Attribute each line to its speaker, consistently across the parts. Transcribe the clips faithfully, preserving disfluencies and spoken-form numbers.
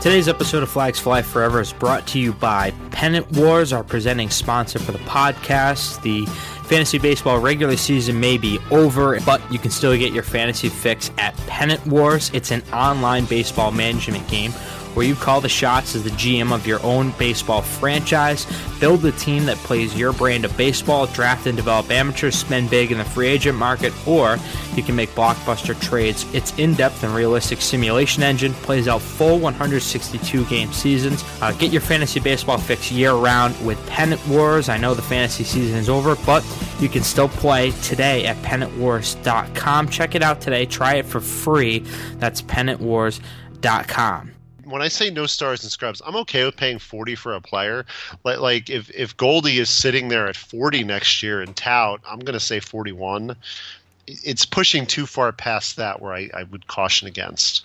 Speaker 1: Today's episode of Flags Fly Forever is brought to you by Pennant Wars, our presenting sponsor for the podcast. The fantasy baseball regular season may be over, but you can still get your fantasy fix at Pennant Wars. It's an online baseball management game where you call the shots as the G M of your own baseball franchise, build a team that plays your brand of baseball, draft and develop amateurs, spend big in the free agent market, or you can make blockbuster trades. Its in-depth and realistic simulation engine plays out full one hundred sixty-two game seasons. Uh, get your fantasy baseball fix year-round with Pennant Wars. I know the fantasy season is over, but you can still play today at pennant wars dot com. Check it out today. Try it for free. That's pennant wars dot com.
Speaker 2: When I say no stars and scrubs, I'm okay with paying forty for a player. Like, like if, if Goldie is sitting there at forty next year in tout, I'm going to say forty-one. It's pushing too far past that where I, I would caution against.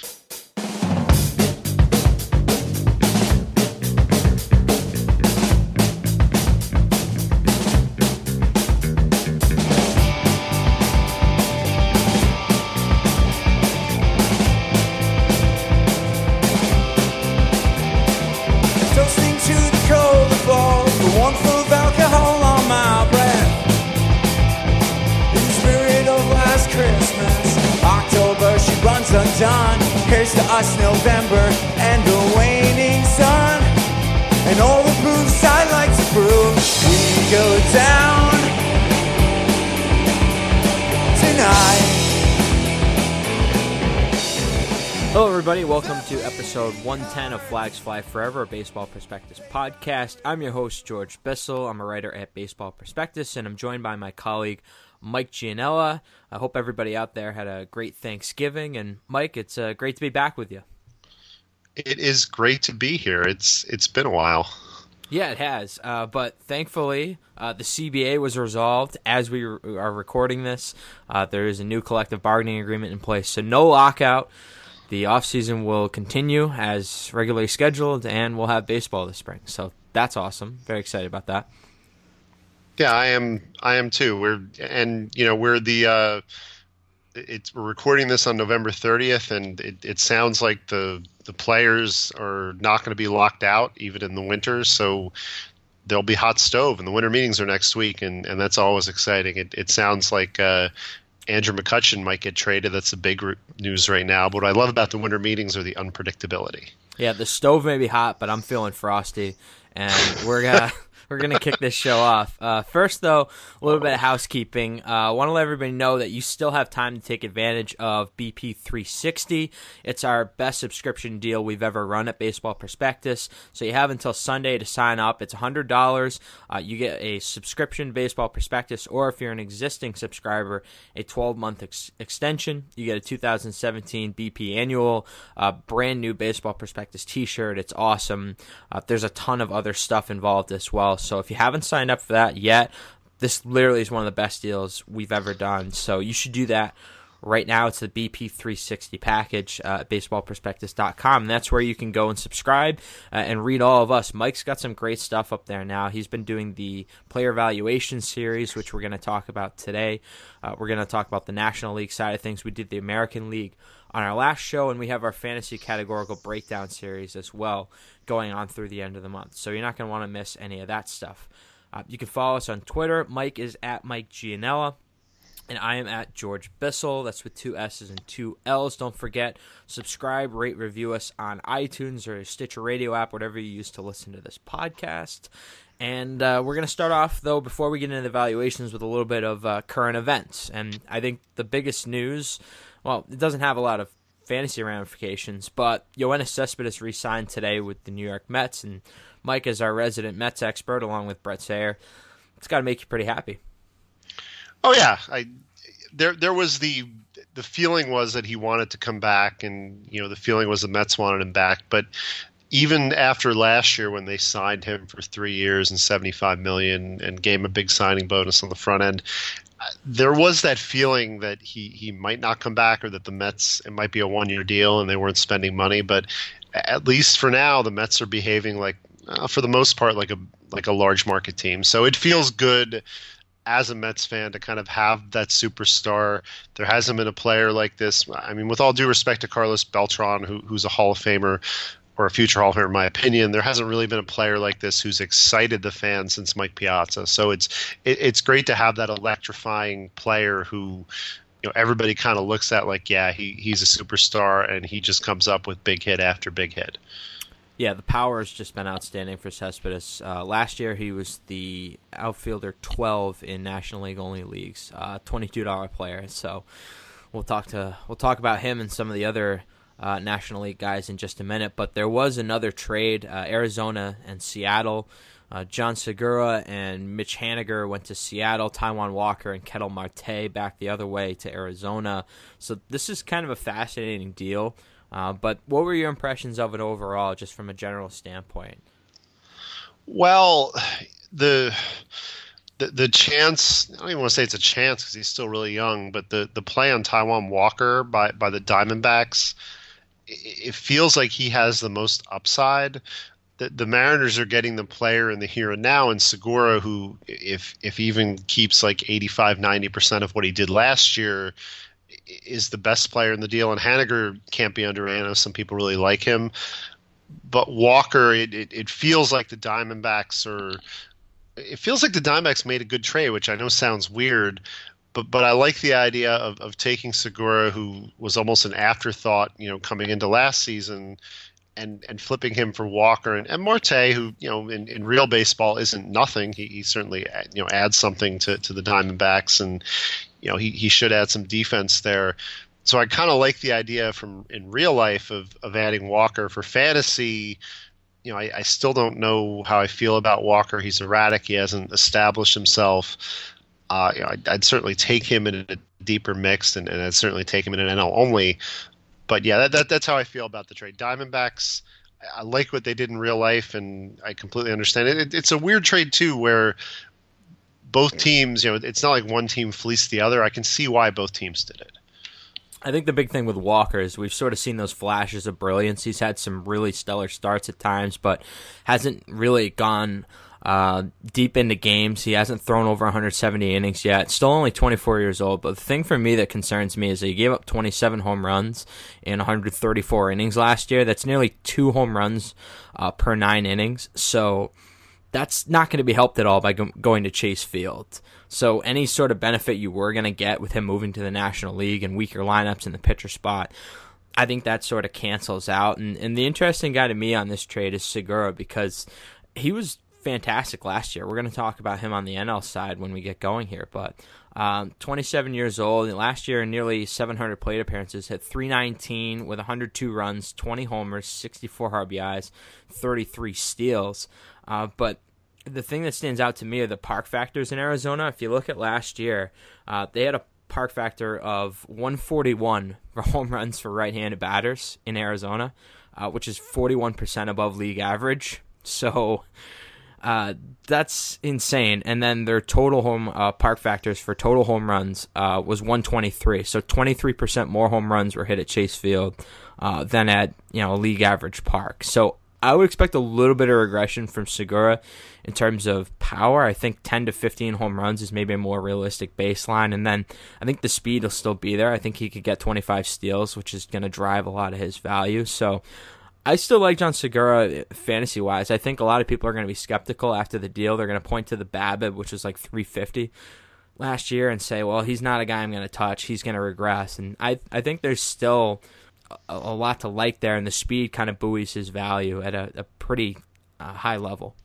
Speaker 3: Undone. Here's to us, November and the waning sun, and all the proofs I like to prove. We go down tonight.
Speaker 1: Hello, everybody. Welcome to episode one ten of Flags Fly Forever, a Baseball Prospectus podcast. I'm your host, George Bissell. I'm a writer at Baseball Prospectus, and I'm joined by my colleague, Mike Gianella. I hope everybody out there had a great Thanksgiving. And Mike, it's uh, great to be back with you.
Speaker 2: It is great to be here. It's It's been a while.
Speaker 1: Yeah, it has. Uh, but thankfully, uh, the C B A was resolved as we re- are recording this. Uh, there is a new collective bargaining agreement in place, so no lockout. The offseason will continue as regularly scheduled, and we'll have baseball this spring. So that's awesome. Very excited about that.
Speaker 2: Yeah, I am. I am too. We're and you know we're the. Uh, it's we're recording this on November thirtieth, and it, it sounds like the the players are not going to be locked out even in the winter. So there'll be hot stove, and the winter meetings are next week, and, and that's always exciting. It it sounds like uh, Andrew McCutchen might get traded. That's the big re- news right now. But what I love about the winter meetings are the unpredictability.
Speaker 1: Yeah, the stove may be hot, but I'm feeling frosty, and we're gonna. We're going to kick this show off. Uh, first, though, a little bit of housekeeping. I uh, want to let everybody know that you still have time to take advantage of B P three sixty. It's our best subscription deal we've ever run at Baseball Prospectus. So you have until Sunday to sign up. It's one hundred dollars. Uh, you get a subscription to Baseball Prospectus, or if you're an existing subscriber, a twelve-month ex- extension. You get a two thousand seventeen B P annual, uh, brand new Baseball Prospectus t-shirt. It's awesome. Uh, there's a ton of other stuff involved as well. So if you haven't signed up for that yet, this literally is one of the best deals we've ever done. So you should do that right now. It's the B P three sixty package uh, at baseball prospectus dot com. And that's where you can go and subscribe uh, and read all of us. Mike's got some great stuff up there now. He's been doing the player evaluation series, which we're going to talk about today. Uh, we're going to talk about the National League side of things. We did the American League on our last show, and we have our fantasy categorical breakdown series as well going on through the end of the month. So you're not going to want to miss any of that stuff. Uh, you can follow us on Twitter. Mike is at Mike Gianella, and I am at George Bissell. That's with two S's and two L's. Don't forget, subscribe, rate, review us on iTunes or Stitcher Radio app, whatever you use to listen to this podcast. And uh, we're going to start off, though, before we get into the evaluations, with a little bit of uh, current events. And I think the biggest news, well, it doesn't have a lot of fantasy ramifications, but Yoenis Cespedes re-signed today with the New York Mets, and Mike is our resident Mets expert, along with Brett Sayer. It's got to make you pretty happy.
Speaker 2: Oh yeah, I there there was the the feeling was that he wanted to come back, and you know the feeling was the Mets wanted him back, but even after last year when they signed him for three years and seventy-five million dollars and gave him a big signing bonus on the front end, there was that feeling that he, he might not come back, or that the Mets, it might be a one-year deal and they weren't spending money. But at least for now, the Mets are behaving like, uh, for the most part, like a like a large market team. So it feels good as a Mets fan to kind of have that superstar. There hasn't been a player like this. I mean, with all due respect to Carlos Beltran, who, who's a Hall of Famer, or a future Hall of Famer, in my opinion. There hasn't really been a player like this who's excited the fans since Mike Piazza. So it's it, it's great to have that electrifying player who, you know, everybody kind of looks at like, yeah, he he's a superstar, and he just comes up with big hit after big hit.
Speaker 1: Yeah, the power has just been outstanding for Cespedes. Uh, last year, he was the outfielder twelve in National League only leagues, uh, twenty-two dollar player. So we'll talk to we'll talk about him and some of the other uh, National League guys in just a minute. But there was another trade: uh, Arizona and Seattle. Uh, John Segura and Mitch Haniger went to Seattle. Taijuan Walker and Ketel Marte back the other way to Arizona. So this is kind of a fascinating deal. Uh, but what were your impressions of it overall, just from a general standpoint?
Speaker 2: Well, the the, the chance, I don't even want to say it's a chance because he's still really young, but the, the play on Taijuan Walker by, by the Diamondbacks, it, it feels like he has the most upside. The, the Mariners are getting the player in the here and now, and Segura, who if if even keeps like eighty-five, ninety percent of what he did last year, is the best player in the deal. And Haniger can't be underrated. I know some people really like him. But Walker, it, it, it feels like the Diamondbacks are – it feels like the Diamondbacks made a good trade, which I know sounds weird, but but I like the idea of, of taking Segura, who was almost an afterthought, you know, coming into last season, and and flipping him for Walker and, and Marte, who, you know, in, in real baseball isn't nothing. He, he certainly, you know, adds something to, to the Diamondbacks, and – you know, he, he should add some defense there. So I kind of like the idea from in real life of, of adding Walker. For fantasy, you know, I, I still don't know how I feel about Walker. He's erratic. He hasn't established himself. Uh, you know, I'd, I'd certainly take him in a deeper mix, and, and I'd certainly take him in an N L only. But yeah, that, that that's how I feel about the trade. Diamondbacks, I like what they did in real life, and I completely understand it. it it's a weird trade too, where both teams, you know, it's not like one team fleeced the other. I can see why both teams did it.
Speaker 1: I think the big thing with Walker is we've sort of seen those flashes of brilliance. He's had some really stellar starts at times, but hasn't really gone uh, deep into games. He hasn't thrown over one hundred seventy innings yet. Still only twenty-four years old. But the thing for me that concerns me is that he gave up twenty-seven home runs in one hundred thirty-four innings last year. That's nearly two home runs uh, per nine innings. So that's not going to be helped at all by go- going to Chase Field. So any sort of benefit you were going to get with him moving to the National League and weaker lineups in the pitcher spot, I think that sort of cancels out. And, and the interesting guy to me on this trade is Segura, because he was fantastic last year. We're going to talk about him on the N L side when we get going here. But um, twenty-seven years old, and last year nearly seven hundred plate appearances, hit three nineteen with one hundred two runs, twenty homers, sixty-four R B Is, thirty-three steals. Uh, but the thing that stands out to me are the park factors in Arizona. If you look at last year, uh, they had a park factor of one forty-one for home runs for right-handed batters in Arizona, uh, which is forty-one percent above league average. So uh, that's insane. And then their total home uh, park factors for total home runs uh, was one twenty-three. So twenty-three percent more home runs were hit at Chase Field uh, than at, you know, a league average park. So I would expect a little bit of regression from Segura in terms of power. I think ten to fifteen home runs is maybe a more realistic baseline. And then I think the speed will still be there. I think he could get twenty-five steals, which is going to drive a lot of his value. So I still like John Segura fantasy-wise. I think a lot of people are going to be skeptical after the deal. They're going to point to the BABIP, which was like three fifty last year, and say, well, he's not a guy I'm going to touch. He's going to regress. And I, I think there's still a, a lot to like there, and the speed kind of buoys his value at a, a pretty uh, high level.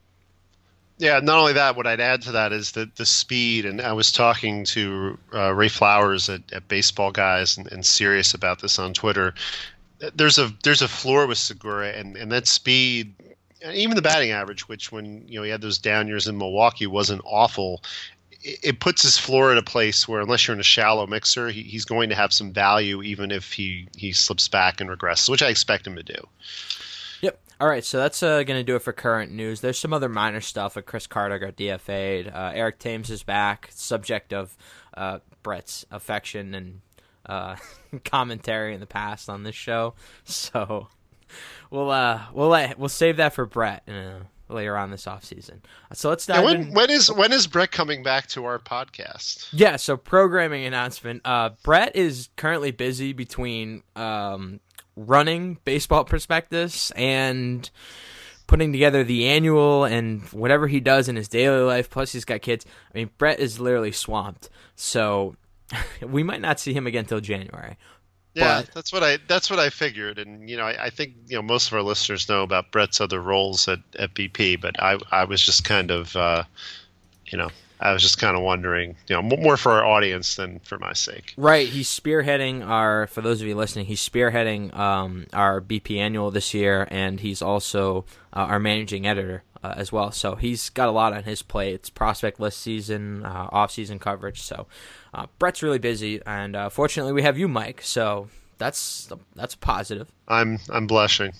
Speaker 2: Yeah, not only that, what I'd add to that is the, the speed, and I was talking to uh, Ray Flowers at, at Baseball Guys and, and Sirius about this on Twitter. There's a there's a floor with Segura, and, and that speed, and even the batting average, which when you know he had those down years in Milwaukee wasn't awful, it, it puts his floor at a place where unless you're in a shallow mixer, he, he's going to have some value even if he, he slips back and regresses, which I expect him to do.
Speaker 1: Yep. All right, so that's uh, going to do it for current news. There's some other minor stuff, like Chris Carter got D F A'd. Uh, Eric Thames is back, subject of uh, Brett's affection and uh, commentary in the past on this show. So we'll uh, we'll let, we'll save that for Brett in a, later on this offseason. So let's dive
Speaker 2: and when,
Speaker 1: in.
Speaker 2: When is when is Brett coming back to our podcast?
Speaker 1: Yeah, so programming announcement. Uh, Brett is currently busy between um, running Baseball Prospectus and putting together the annual and whatever he does in his daily life. Plus, he's got kids. I mean, Brett is literally swamped. So we might not see him again until January.
Speaker 2: Yeah,
Speaker 1: but,
Speaker 2: that's what I that's what I figured, and you know, I, I think you know most of our listeners know about Brett's other roles at, at B P, but I I was just kind of, uh, you know, I was just kind of wondering, you know, more for our audience than for my sake.
Speaker 1: Right, he's spearheading our. For those of you listening, he's spearheading um, our B P annual this year, and he's also uh, our managing editor uh, as well. So he's got a lot on his plate. It's prospect list season, uh, off season coverage. So. Uh, Brett's really busy, and uh, fortunately, we have you, Mike. So that's that's a positive.
Speaker 2: I'm I'm blushing.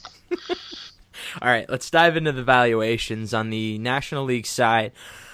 Speaker 1: All right, let's dive into the valuations on the National League side.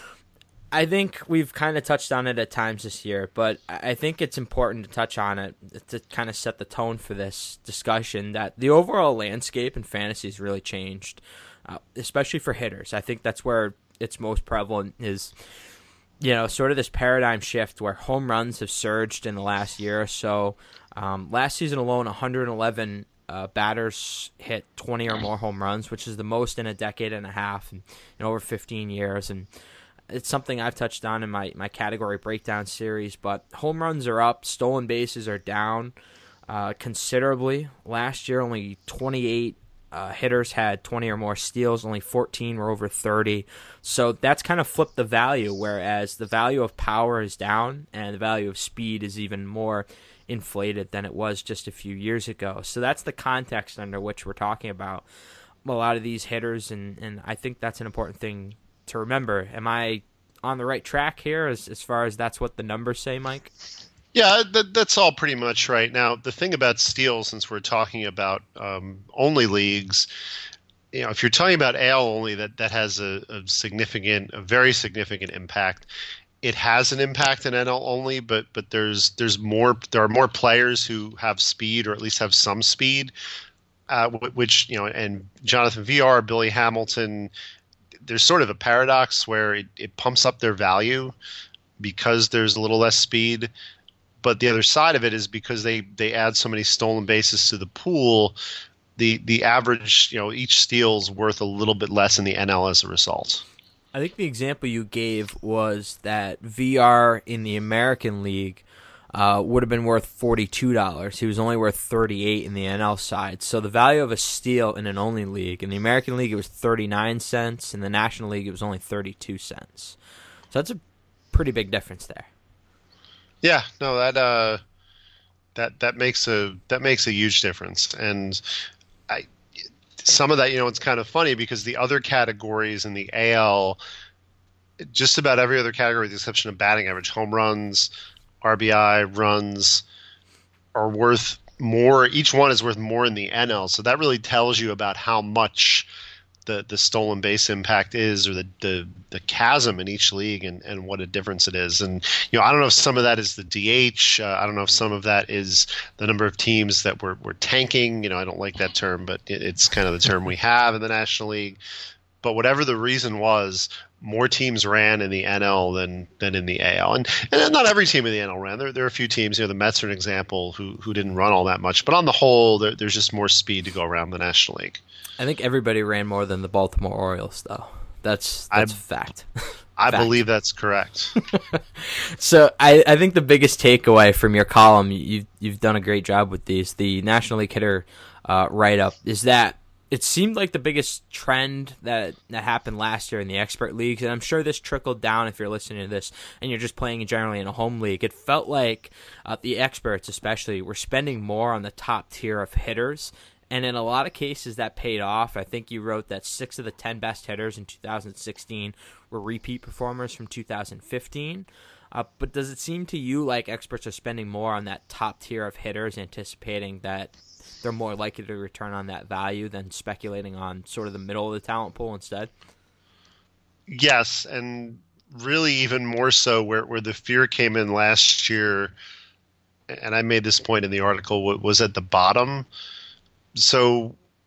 Speaker 1: I think we've kind of touched on it at times this year, but I think it's important to touch on it to kind of set the tone for this discussion. That the overall landscape in fantasy has really changed, uh, especially for hitters. I think that's where it's most prevalent is. You know, sort of this paradigm shift where home runs have surged in the last year or so. Um, last season alone, one hundred eleven uh, batters hit twenty or more home runs, which is the most in a decade and a half and in over fifteen years. And it's something I've touched on in my, my category breakdown series. But home runs are up, stolen bases are down uh, considerably. Last year, only twenty-eight Uh, hitters had twenty or more steals, only fourteen were over thirty. So that's kind of flipped the value, whereas the value of power is down and the value of speed is even more inflated than it was just a few years ago. So that's the context under which we're talking about a lot of these hitters, and, and I think that's an important thing to remember. Am I on the right track here as, as far as that's what the numbers say, Mike?
Speaker 2: Yeah, that, that's all pretty much right. Now, the thing about steals, since we're talking about um, only leagues, you know, if you're talking about A L only, that, that has a, a significant, a very significant impact. It has an impact in N L only, but but there's there's more there are more players who have speed or at least have some speed, uh, which you know, and Jonathan Villar, Billy Hamilton, there's sort of a paradox where it, it pumps up their value because there's a little less speed. But the other side of it is because they, they add so many stolen bases to the pool, the the average, you know, each steal's worth a little bit less in the N L as a result.
Speaker 1: I think the example you gave was that V R in the American League uh, would have been worth forty-two dollars. He was only worth thirty-eight dollars in the N L side. So the value of a steal in an only league, in the American League it was thirty-nine cents, in the National League it was only thirty-two cents. So that's a pretty big difference there.
Speaker 2: Yeah, no, that uh, that that makes a that makes a huge difference, and I some of that, you know, it's kind of funny because the other categories in the A L, just about every other category, with the exception of batting average, home runs, R B I, runs, are worth more. Each one is worth more in the N L, so that really tells you about how much the the stolen base impact is, or the the, the chasm in each league, and, and what a difference it is. And you know, I don't know if some of that is the D H. Uh, I don't know if some of that is the number of teams that were were tanking. You know, I don't like that term, but it, it's kind of the term we have in the National League. But whatever the reason was, more teams ran in the N L than than in the A L, and and not every team in the N L ran. There there are a few teams. You know, the Mets are an example who who didn't run all that much. But on the whole, there, there's just more speed to go around the National League.
Speaker 1: I think everybody ran more than the Baltimore Orioles, though. That's that's
Speaker 2: I,
Speaker 1: fact.
Speaker 2: I
Speaker 1: fact.
Speaker 2: believe that's correct.
Speaker 1: So I, I think the biggest takeaway from your column, you've you've done a great job with these, the National League hitter uh, write up, is that it seemed like the biggest trend that that happened last year in the expert leagues, and I'm sure this trickled down if you're listening to this and you're just playing generally in a home league. It felt like uh, the experts especially were spending more on the top tier of hitters, and in a lot of cases that paid off. I think you wrote that six of the ten best hitters in two thousand sixteen were repeat performers from two thousand fifteen. Uh, but does it seem to you like experts are spending more on that top tier of hitters, anticipating that they're more likely to return on that value than speculating on sort of the middle of the talent pool instead?
Speaker 2: Yes, and really even more so where, where the fear came in last year, and I made this point in the article, was at the bottom. So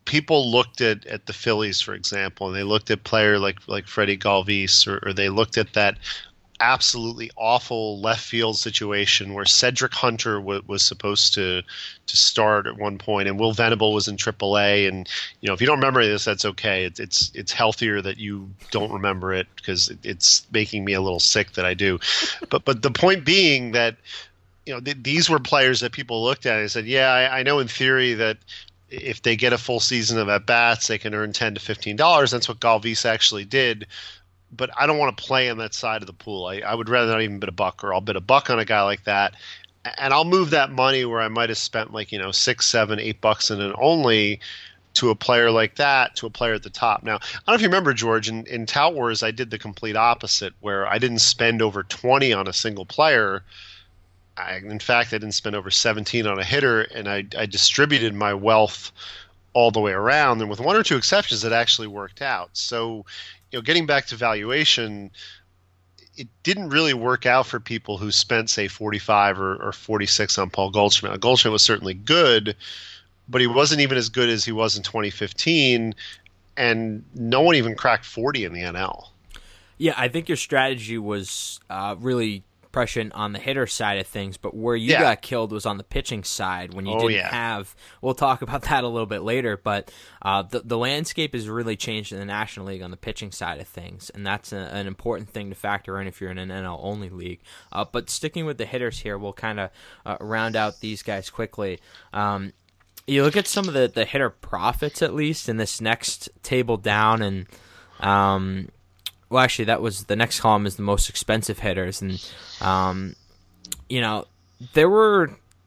Speaker 2: people looked at, at the Phillies, for example, and they looked at player like like Freddie Galvis, or, or they looked at that absolutely awful left field situation where Cedric Hunter w- was supposed to to start at one point, and Will Venable was in triple A. And you know, if you don't remember this, that's okay. It's it's it's healthier that you don't remember it, because it, it's making me a little sick that I do. but but the point being that, you know, th- these were players that people looked at and said, yeah, I, I know in theory that if they get a full season of at bats, they can earn ten to fifteen dollars. That's what Galvis actually did. But I don't want to play on that side of the pool. I, I would rather not even bet a buck, or I'll bet a buck on a guy like that, and I'll move that money where I might have spent like, you know, six, seven, eight bucks in an only to a player like that, to a player at the top. Now, I don't know if you remember, George, in, in Tout Wars, I did the complete opposite, where I didn't spend over twenty on a single player. I, in fact, I didn't spend over seventeen on a hitter, and I, I distributed my wealth all the way around. And with one or two exceptions, it actually worked out. So, you know, getting back to valuation, it didn't really work out for people who spent, say, forty-five or, or forty-six on Paul Goldschmidt. Goldschmidt was certainly good, but he wasn't even as good as he was in twenty fifteen, and no one even cracked forty in the N L.
Speaker 1: Yeah, I think your strategy was uh, really prescient on the hitter side of things, but where you
Speaker 2: Yeah.
Speaker 1: got killed was on the pitching side when you
Speaker 2: Oh,
Speaker 1: didn't
Speaker 2: yeah.
Speaker 1: have. We'll talk about that a little bit later, but uh, the the landscape has really changed in the National League on the pitching side of things, and that's a, an important thing to factor in if you're in an N L only league. Uh, but sticking with the hitters here, we'll kind of uh, round out these guys quickly. Um, you look at some of the, the hitter profits, at least in this next table down, and um, well, actually, that was the next column is the most expensive hitters, and um, you know, there were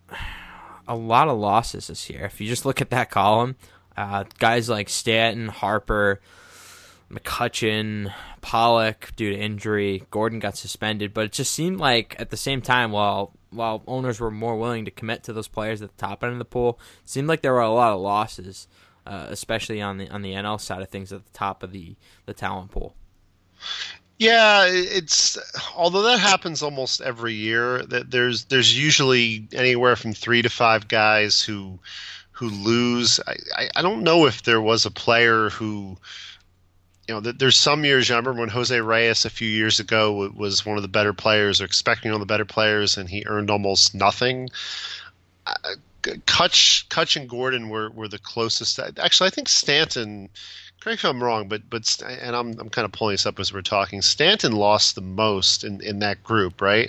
Speaker 1: a lot of losses this year. If you just look at that column, uh, guys like Stanton, Harper, McCutchen, Pollock due to injury, Gordon got suspended, but it just seemed like at the same time, while while owners were more willing to commit to those players at the top end of the pool, it seemed like there were a lot of losses, uh, especially on the on the N L side of things at the top of the, the talent pool.
Speaker 2: Yeah, it's although that happens almost every year, that there's there's usually anywhere from three to five guys who who lose. I, I, I don't know if there was a player who, you know, there's some years. I remember when Jose Reyes a few years ago was one of the better players, or expecting one of the better players, and he earned almost nothing. Uh, Kutch, Kutch and Gordon were, were the closest. Actually, I think Stanton. Correct me if I'm wrong, but but and I'm I'm kind of pulling this up as we're talking. Stanton lost the most in, in that group, right?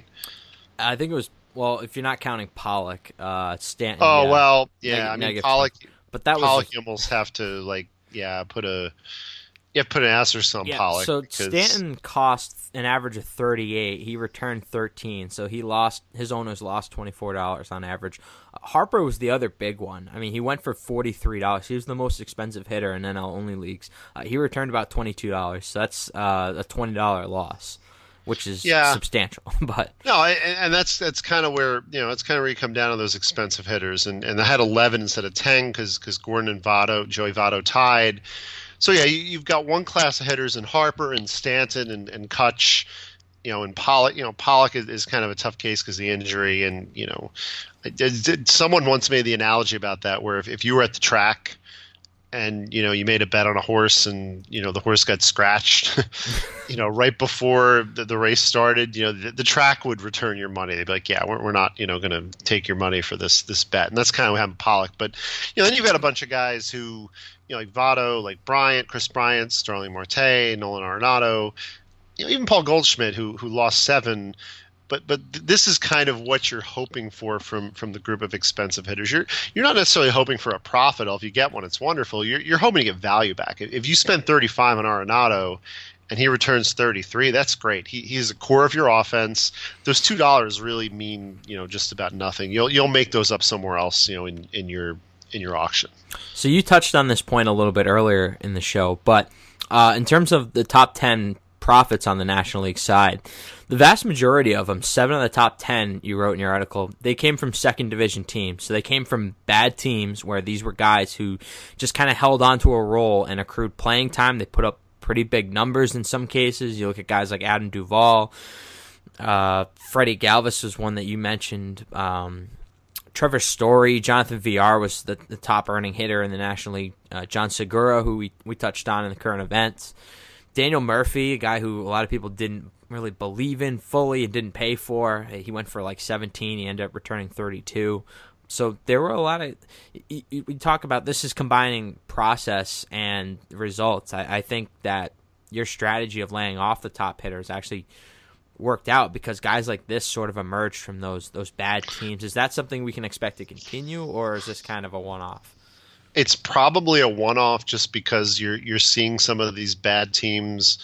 Speaker 1: I think it was, well, if you're not counting Pollock, uh, Stanton.
Speaker 2: Oh
Speaker 1: yeah.
Speaker 2: well, yeah.
Speaker 1: Neg-
Speaker 2: I mean,
Speaker 1: negative
Speaker 2: Pollock.
Speaker 1: twenty. But that
Speaker 2: Pollock,
Speaker 1: was
Speaker 2: you almost have to like, yeah, put a, you have to put an asterisk on
Speaker 1: yeah.
Speaker 2: Pollock.
Speaker 1: So
Speaker 2: because,
Speaker 1: Stanton cost an average of thirty-eight. He returned thirteen, so he lost. His owners lost twenty-four dollars on average. Uh, Harper was the other big one. I mean, he went for forty-three dollars. He was the most expensive hitter in N L only leagues. Uh, he returned about twenty-two dollars. So that's uh, a twenty dollar loss, which is
Speaker 2: Yeah.
Speaker 1: substantial. But
Speaker 2: No, I, and that's that's kind of where you know it's kind of where you come down to those expensive hitters, and and I had eleven instead of ten because because Gordon and Votto, Joey Votto tied. So yeah, you, you've got one class of hitters in Harper and Stanton and and Kutch, you know, and Pollock. You know, Pollock is, is kind of a tough case because of the injury, and you know, I did, someone once made the analogy about that where if, if you were at the track and you know you made a bet on a horse and you know the horse got scratched you know right before the, the race started, you know the, the track would return your money. They'd be like, yeah, we're, we're not you know going to take your money for this this bet. And that's kind of what happened with Pollock. But you know then you've got a bunch of guys who you know like Votto, like Bryant, Chris Bryant, Starling Marte, Nolan Arenado, you know even Paul Goldschmidt who who lost seven. But but this is kind of what you're hoping for from, from the group of expensive hitters. You're you're not necessarily hoping for a profit. If you get one, it's wonderful. You're you're hoping to get value back. If you spend thirty-five on Arenado and he returns thirty-three, that's great. He he's the core of your offense. Those two dollars really mean you know just about nothing. You'll you'll make those up somewhere else. You know in, in your in your auction.
Speaker 1: so you touched on this point a little bit earlier in the show, but uh, in terms of the top ten profits on the National League side, the vast majority of them, seven of the top ten you wrote in your article, they came from second division teams. So they came from bad teams where these were guys who just kind of held on to a role and accrued playing time. They put up pretty big numbers in some cases. You look at guys like Adam Duvall, uh, Freddie Galvis was one that you mentioned. Um, Trevor Story, Jonathan V R was the, the top earning hitter in the National League. Uh, John Segura, who we, we touched on in the current events. Daniel Murphy, a guy who a lot of people didn't really believe in fully and didn't pay for. He went for like seventeen. He ended up returning thirty-two. So there were a lot of – we talk about this is combining process and results. I, I think that your strategy of laying off the top hitters actually worked out because guys like this sort of emerged from those those bad teams. Is that something we can expect to continue, or is this kind of a one-off?
Speaker 2: It's probably a one-off just because you're you're seeing some of these bad teams.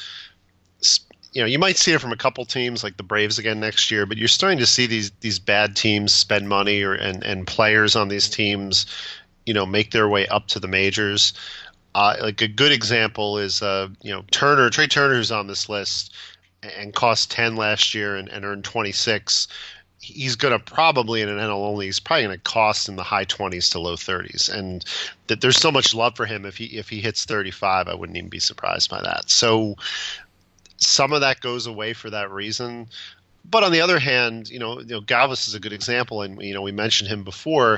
Speaker 2: You know, you might see it from a couple teams like the Braves again next year, but you're starting to see these these bad teams spend money or and, and players on these teams, you know, make their way up to the majors. Uh, like a good example is, uh, you know, Turner, Trey Turner, who's on this list and cost ten last year and, and earned twenty-six. He's going to probably in an N L only, he's probably going to cost in the high twenties to low thirties. And that there's so much love for him. If he, if he hits thirty-five, I wouldn't even be surprised by that. So some of that goes away for that reason. But on the other hand, you know, you know, Galvis is a good example. And, you know, we mentioned him before.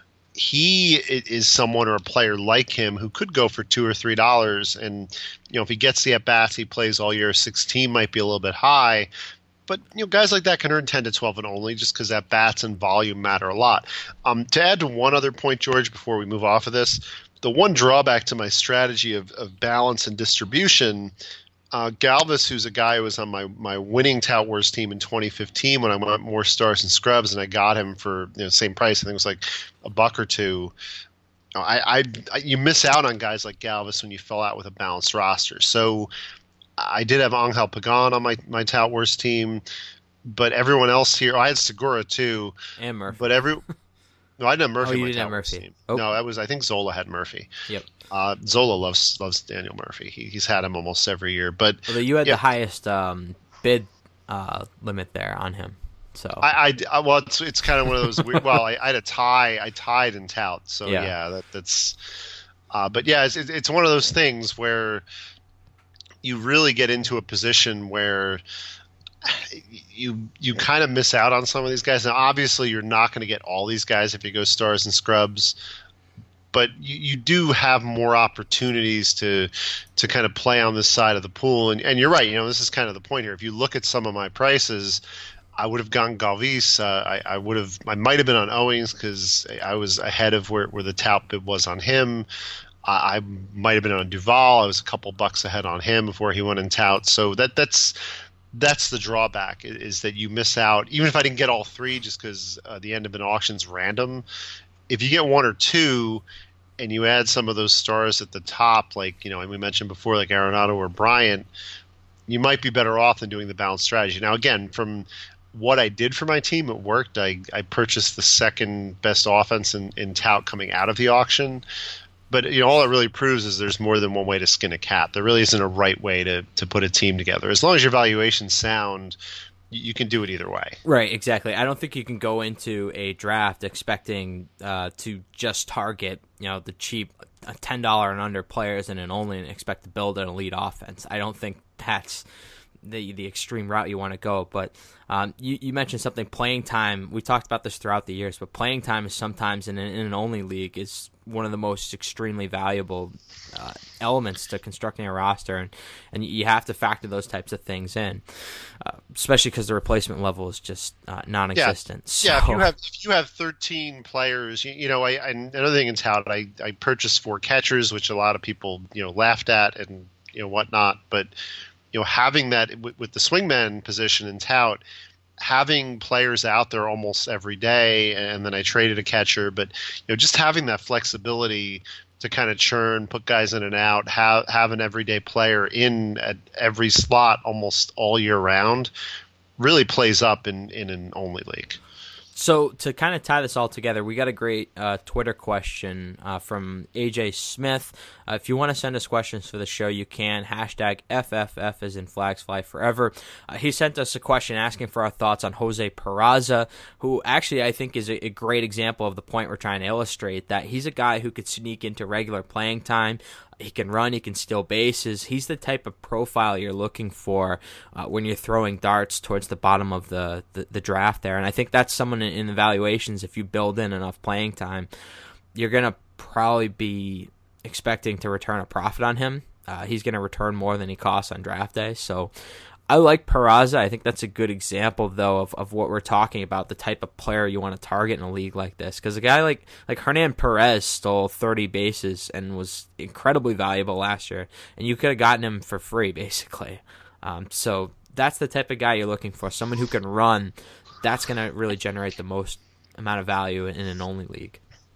Speaker 2: He is someone or a player like him who could go for two or three dollars. And, you know, if he gets the at-bats, he plays all year, sixteen might be a little bit high. But, you know, guys like that can earn ten to twelve and only just because that bats and volume matter a lot. Um, to add to one other point, George, before we move off of this, the one drawback to my strategy of, of balance and distribution, uh, Galvis, who's a guy who was on my, my winning Tout Wars team in twenty fifteen when I went more stars and scrubs, and I got him for you know same price. I think it was like a buck or two. I, I, I you miss out on guys like Galvis when you fill out with a balanced roster. So I did have Angel Pagan on my, my Tout Wars team, but everyone else here, oh, I had Segura too.
Speaker 1: And Murphy.
Speaker 2: But every, no, I didn't have Murphy
Speaker 1: oh,
Speaker 2: on
Speaker 1: you
Speaker 2: my
Speaker 1: didn't
Speaker 2: Tout
Speaker 1: have
Speaker 2: Wars
Speaker 1: Murphy.
Speaker 2: team.
Speaker 1: Oh.
Speaker 2: No, that was, I think Zola had Murphy.
Speaker 1: Yep.
Speaker 2: Uh, Zola loves loves Daniel Murphy. He, he's had him almost every year. But
Speaker 1: Although you had
Speaker 2: yeah.
Speaker 1: the highest um, bid uh, limit there on him. So
Speaker 2: I, I, I well, it's, it's kind of one of those weird, well, I, I had a tie. I tied in Tout. So
Speaker 1: Yeah.
Speaker 2: yeah, that, that's, uh, but yeah, it's, it's one of those things where you really get into a position where you you kind of miss out on some of these guys. Now, obviously, you're not going to get all these guys if you go stars and scrubs, but you, you do have more opportunities to to kind of play on this side of the pool. And, and you're right. You know, this is kind of the point here. If you look at some of my prices, I would have gone Galvis. Uh, I, I would have. I might have been on Owings because I was ahead of where where the Tout bid was on him. I might have been on Duvall. I was a couple bucks ahead on him before he went in Tout. So that that's that's the drawback is that you miss out. Even if I didn't get all three, just because uh, the end of an auction's random. If you get one or two, and you add some of those stars at the top, like you know, and we mentioned before, like Arenado or Bryant, you might be better off than doing the balanced strategy. Now, again, from what I did for my team, it worked. I I purchased the second best offense in, in Tout coming out of the auction. But you know, all it really proves is there's more than one way to skin a cat. There really isn't a right way to, to put a team together. As long as your valuation's sound, you, you can do it either way.
Speaker 1: Right, exactly. I don't think you can go into a draft expecting uh, to just target you know the cheap ten dollars and under players and an only and expect to build an elite offense. I don't think that's the the extreme route you want to go. But um, you, you mentioned something, playing time. We talked about this throughout the years, but playing time is sometimes in an, in an only league is one of the most extremely valuable uh, elements to constructing a roster, and, and you have to factor those types of things in, uh, especially because the replacement level is just uh, non-existent.
Speaker 2: Yeah,
Speaker 1: so,
Speaker 2: yeah if you have if you have thirteen players, you, you know, I, I another thing in Tout, I I purchased four catchers, which a lot of people you know laughed at and you know whatnot, but you know having that with, with the swingman position in Tout, having players out there almost every day, and then I traded a catcher, but you know, just having that flexibility to kind of churn, put guys in and out, have have an everyday player in at every slot almost all year round, really plays up in, in an only league.
Speaker 1: So to kind of tie this all together, we got a great uh, Twitter question uh, from A J Smith. Uh, if you want to send us questions for the show, you can. Hashtag F F F as in Flags Fly Forever. Uh, he sent us a question asking for our thoughts on Jose Peraza, who actually I think is a, a great example of the point we're trying to illustrate, that he's a guy who could sneak into regular playing time. He can run, he can steal bases. He's the type of profile you're looking for uh, when you're throwing darts towards the bottom of the, the, the draft there. And I think that's someone in, in evaluations, if you build in enough playing time, you're going to probably be expecting to return a profit on him. Uh, he's going to return more than he costs on draft day. So I like Peraza. I think that's a good example, though, of, of what we're talking about, the type of player you want to target in a league like this. Because a guy like, like Hernan Perez stole thirty bases and was incredibly valuable last year, and you could have gotten him for free, basically. Um, so that's the type of guy you're looking for, someone who can run. That's going to really generate the most amount of value in an only league.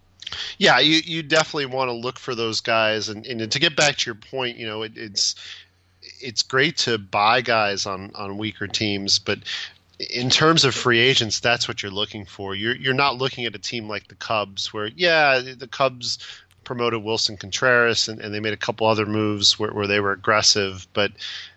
Speaker 2: Yeah, you, you definitely want to look for those guys. And, and to get back to your point, you know, it, it's it's great to buy guys on, on weaker teams, but in terms of free agents, that's what you're looking for. You're you're not looking at a team like the Cubs where, yeah, the Cubs promoted Wilson Contreras and, and they made a couple other moves where, where they were aggressive, but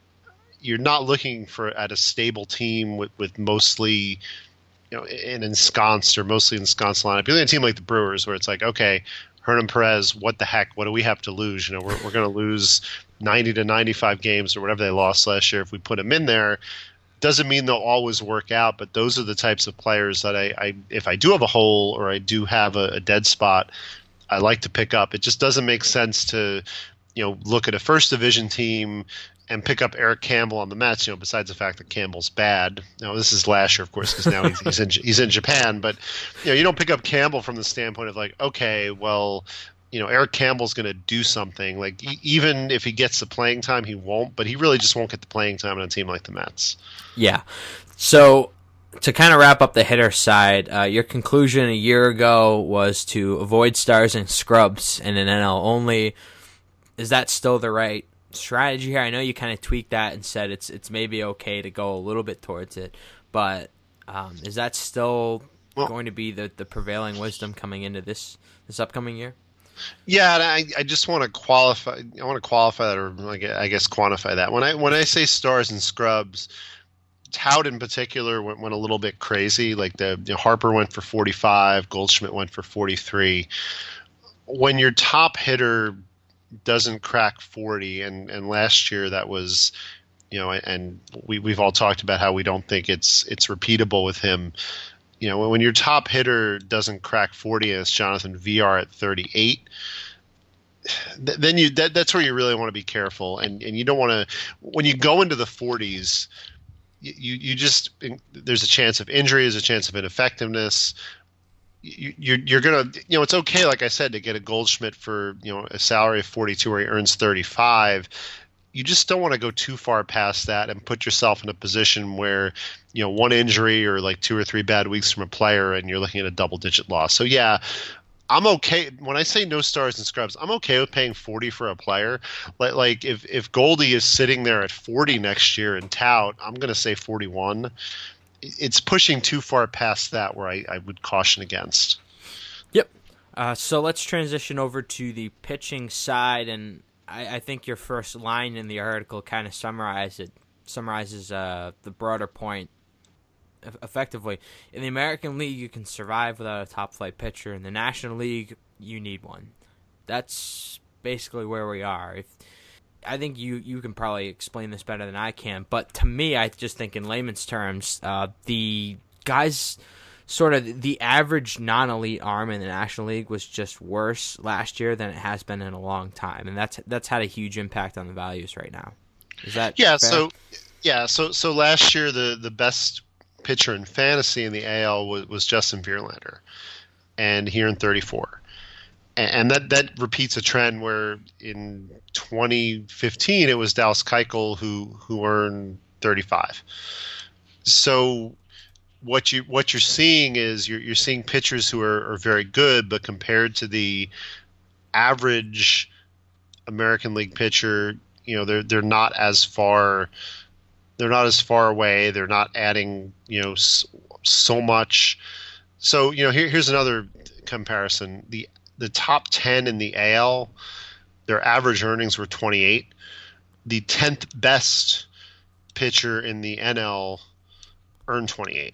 Speaker 2: you're not looking for at a stable team with, with mostly, you know, an ensconced or mostly ensconced lineup. You're looking at a team like the Brewers where it's like, okay, Hernan Perez, what the heck? What do we have to lose? You know, we're we're going to lose ninety to ninety-five games or whatever they lost last year if we put them in there. Doesn't mean they'll always work out, but those are the types of players that I, I if I do have a hole or I do have a, a dead spot, I like to pick up. It just doesn't make sense to, you know, look at a first division team and pick up Eric Campbell on the Mets, you know, besides the fact that Campbell's bad. Now, this is last year, of course, because now he's, he's, in, he's in Japan. But, you know, you don't pick up Campbell from the standpoint of like, okay, well, you know, Eric Campbell's going to do something. Like, e- even if he gets the playing time, he won't. But he really just won't get the playing time on a team like the Mets.
Speaker 1: Yeah. So to kind of wrap up the hitter side, uh, your conclusion a year ago was to avoid stars and scrubs in an N L only. Is that still the right strategy here? I know you kind of tweaked that and said it's it's maybe okay to go a little bit towards it, but um, is that still well, going to be the, the prevailing wisdom coming into this this upcoming year?
Speaker 2: Yeah, and I, I just want to qualify. I want to qualify that, or I guess quantify that. When I when I say stars and scrubs, Tout in particular went, went a little bit crazy. Like the you know, Harper went for forty-five, Goldschmidt went for forty-three. When your top hitter doesn't crack forty, and, and last year that was, you know, and we we've all talked about how we don't think it's it's repeatable with him. You know, when your top hitter doesn't crack forty, and it's Jonathan V R at thirty-eight, th- then you that, that's where you really want to be careful, and and you don't want to when you go into the forties, you you just there's a chance of injury, there's a chance of ineffectiveness. You, you're you're gonna you know it's okay, like I said, to get a Goldschmidt for you know a salary of forty-two where he earns thirty-five. You just don't want to go too far past that and put yourself in a position where you know one injury or like two or three bad weeks from a player and you're looking at a double digit loss. So yeah, I'm okay when I say no stars and scrubs. I'm okay with paying forty for a player. Like like if if Goldie is sitting there at forty next year in Tout, I'm gonna say forty-one. It's pushing too far past that where I, I would caution against.
Speaker 1: Yep. Uh, so let's transition over to the pitching side, and I, I think your first line in the article kind of summarize it, summarizes uh, the broader point effectively. In the American League, you can survive without a top-flight pitcher. In the National League, you need one. That's basically where we are. If I think you, you can probably explain this better than I can, but to me, I just think in layman's terms, uh, the guys, sort of the average non-elite arm in the National League was just worse last year than it has been in a long time, and that's that's had a huge impact on the values right now. Is that
Speaker 2: yeah?
Speaker 1: fair?
Speaker 2: So yeah, so so last year the the best pitcher in fantasy in the A L was, was Justin Verlander, and he earned thirty-four. And that, that repeats a trend where in twenty fifteen it was Dallas Keuchel who who earned thirty-five. So what you what you're seeing is you're you're seeing pitchers who are, are very good, but compared to the average American League pitcher, you know, they're they're not as far they're not as far away. They're not adding you know so, so much. So you know here here's another comparison. The The top ten in the A L, their average earnings were twenty-eight. The tenth best pitcher in the N L earned twenty-eight.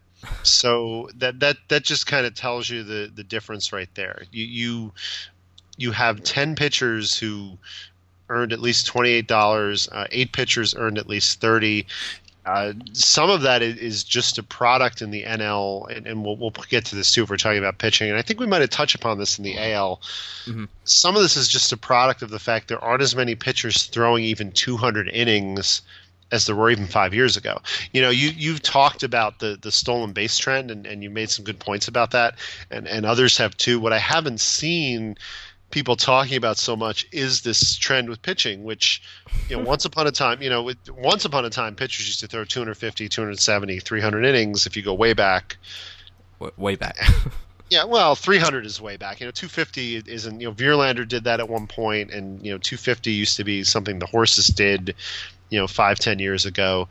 Speaker 2: So that that that just kind of tells you the, the difference right there. You you you have ten pitchers who earned at least twenty-eight dollars, uh, eight pitchers earned at least thirty dollars. Uh, some of that is just a product in the N L, and, and we'll, we'll get to this too if we're talking about pitching. And I think we might have touched upon this in the A L. Mm-hmm. Some of this is just a product of the fact there aren't as many pitchers throwing even two hundred innings as there were even five years ago. You know, you, you've talked about the, the stolen base trend, and, and you made some good points about that, and, and others have too. What I haven't seen people talking about so much is this trend with pitching, which, you know, once upon a time, you know, with, once upon a time, pitchers used to throw two fifty, two seventy, three hundred innings if you go way back.
Speaker 1: Way back.
Speaker 2: Yeah, well, three hundred is way back. You know, two fifty isn't, you know, Verlander did that at one point, and, you know, two fifty used to be something the horses did, you know, five, ten years ago.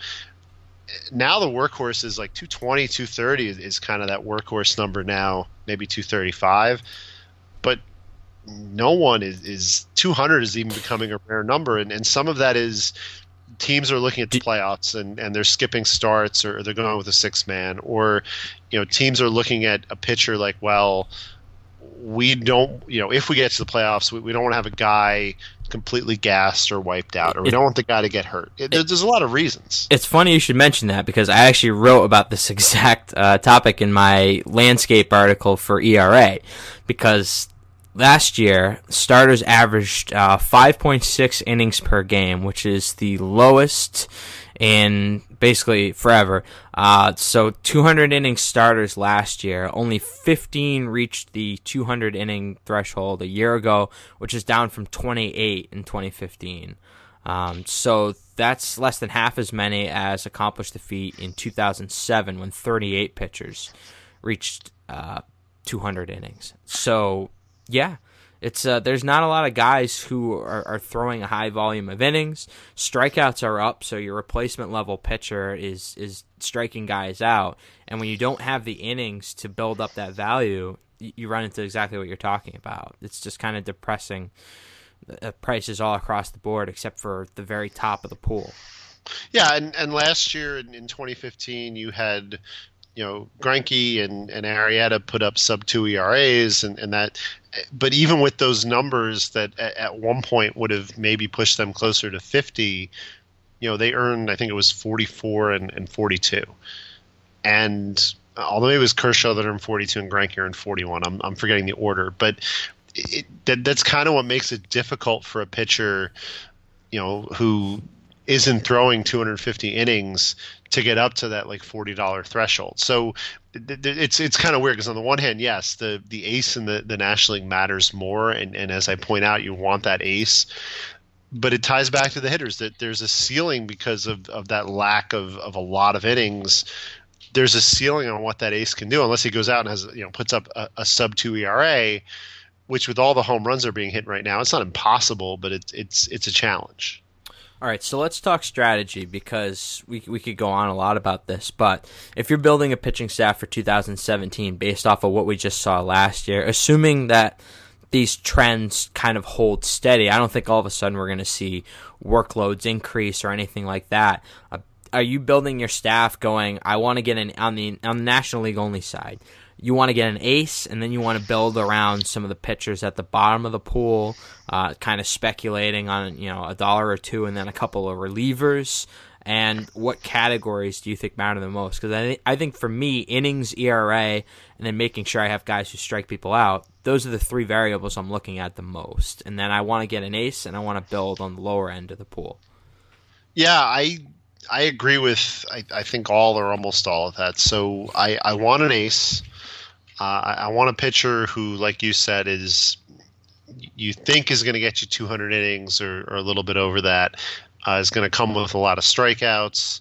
Speaker 2: Now the workhorse is like two twenty, two thirty is, is kind of that workhorse number now, maybe two thirty-five. But no one is, is two hundred is even becoming a rare number, and, and some of that is teams are looking at the playoffs and, and they're skipping starts, or they're going with a six man, or, you know, teams are looking at a pitcher like, well, we don't, you know, if we get to the playoffs, we, we don't want to have a guy completely gassed or wiped out, or we don't want the guy to get hurt. It, there's a lot of reasons.
Speaker 1: It's funny you should mention that, because I actually wrote about this exact uh, topic in my landscape article for E R A, because last year, starters averaged uh, five point six innings per game, which is the lowest in basically forever. Uh, so two hundred inning starters last year. Only fifteen reached the two hundred inning threshold a year ago, which is down from twenty-eight in twenty fifteen. Um, so that's less than half as many as accomplished the feat in two thousand seven, when thirty-eight pitchers reached uh, two hundred innings. So yeah, it's uh, there's not a lot of guys who are, are throwing a high volume of innings. Strikeouts are up, so your replacement level pitcher is is striking guys out. And when you don't have the innings to build up that value, you, you run into exactly what you're talking about. It's just kind of depressing uh, prices all across the board, except for the very top of the pool.
Speaker 2: Yeah, and, and last year in, in twenty fifteen, you had, you know, Greinke and, and Arrieta put up sub two E R As, and, and that. But even with those numbers that at, at one point would have maybe pushed them closer to fifty, you know, they earned, I think it was forty-four and, and forty-two. And although it was Kershaw that earned forty-two and Greinke earned forty-one, I'm I'm forgetting the order, but it, that that's kind of what makes it difficult for a pitcher, you know, who isn't throwing two hundred fifty innings to get up to that like forty dollars threshold. So it's it's kind of weird, because on the one hand, yes, the, the ace in the, the National League matters more, and, and as I point out, you want that ace, but it ties back to the hitters, that there's a ceiling because of, of that lack of, of a lot of innings. There's a ceiling on what that ace can do, unless he goes out and has, you know, puts up a, a sub two E R A, which with all the home runs that are being hit right now, it's not impossible, but it's it's it's a challenge.
Speaker 1: All right, so let's talk strategy, because we we could go on a lot about this. But if you're building a pitching staff for two thousand seventeen based off of what we just saw last year, assuming that these trends kind of hold steady, I don't think all of a sudden we're going to see workloads increase or anything like that. Uh, are you building your staff going, I want to get an on the on the National League only side? You want to get an ace, and then you want to build around some of the pitchers at the bottom of the pool, uh, kind of speculating on, you know, a dollar or two, and then a couple of relievers. And what categories do you think matter the most? Because I, th- I think for me, innings, E R A, and then making sure I have guys who strike people out, those are the three variables I'm looking at the most. And then I want to get an ace, and I want to build on the lower end of the pool.
Speaker 2: Yeah, I I agree with, I, I think, all or almost all of that. So I, I want an ace. Uh, I, I want a pitcher who, like you said, is you think is going to get you two hundred innings or, or a little bit over that, uh, is going to come with a lot of strikeouts,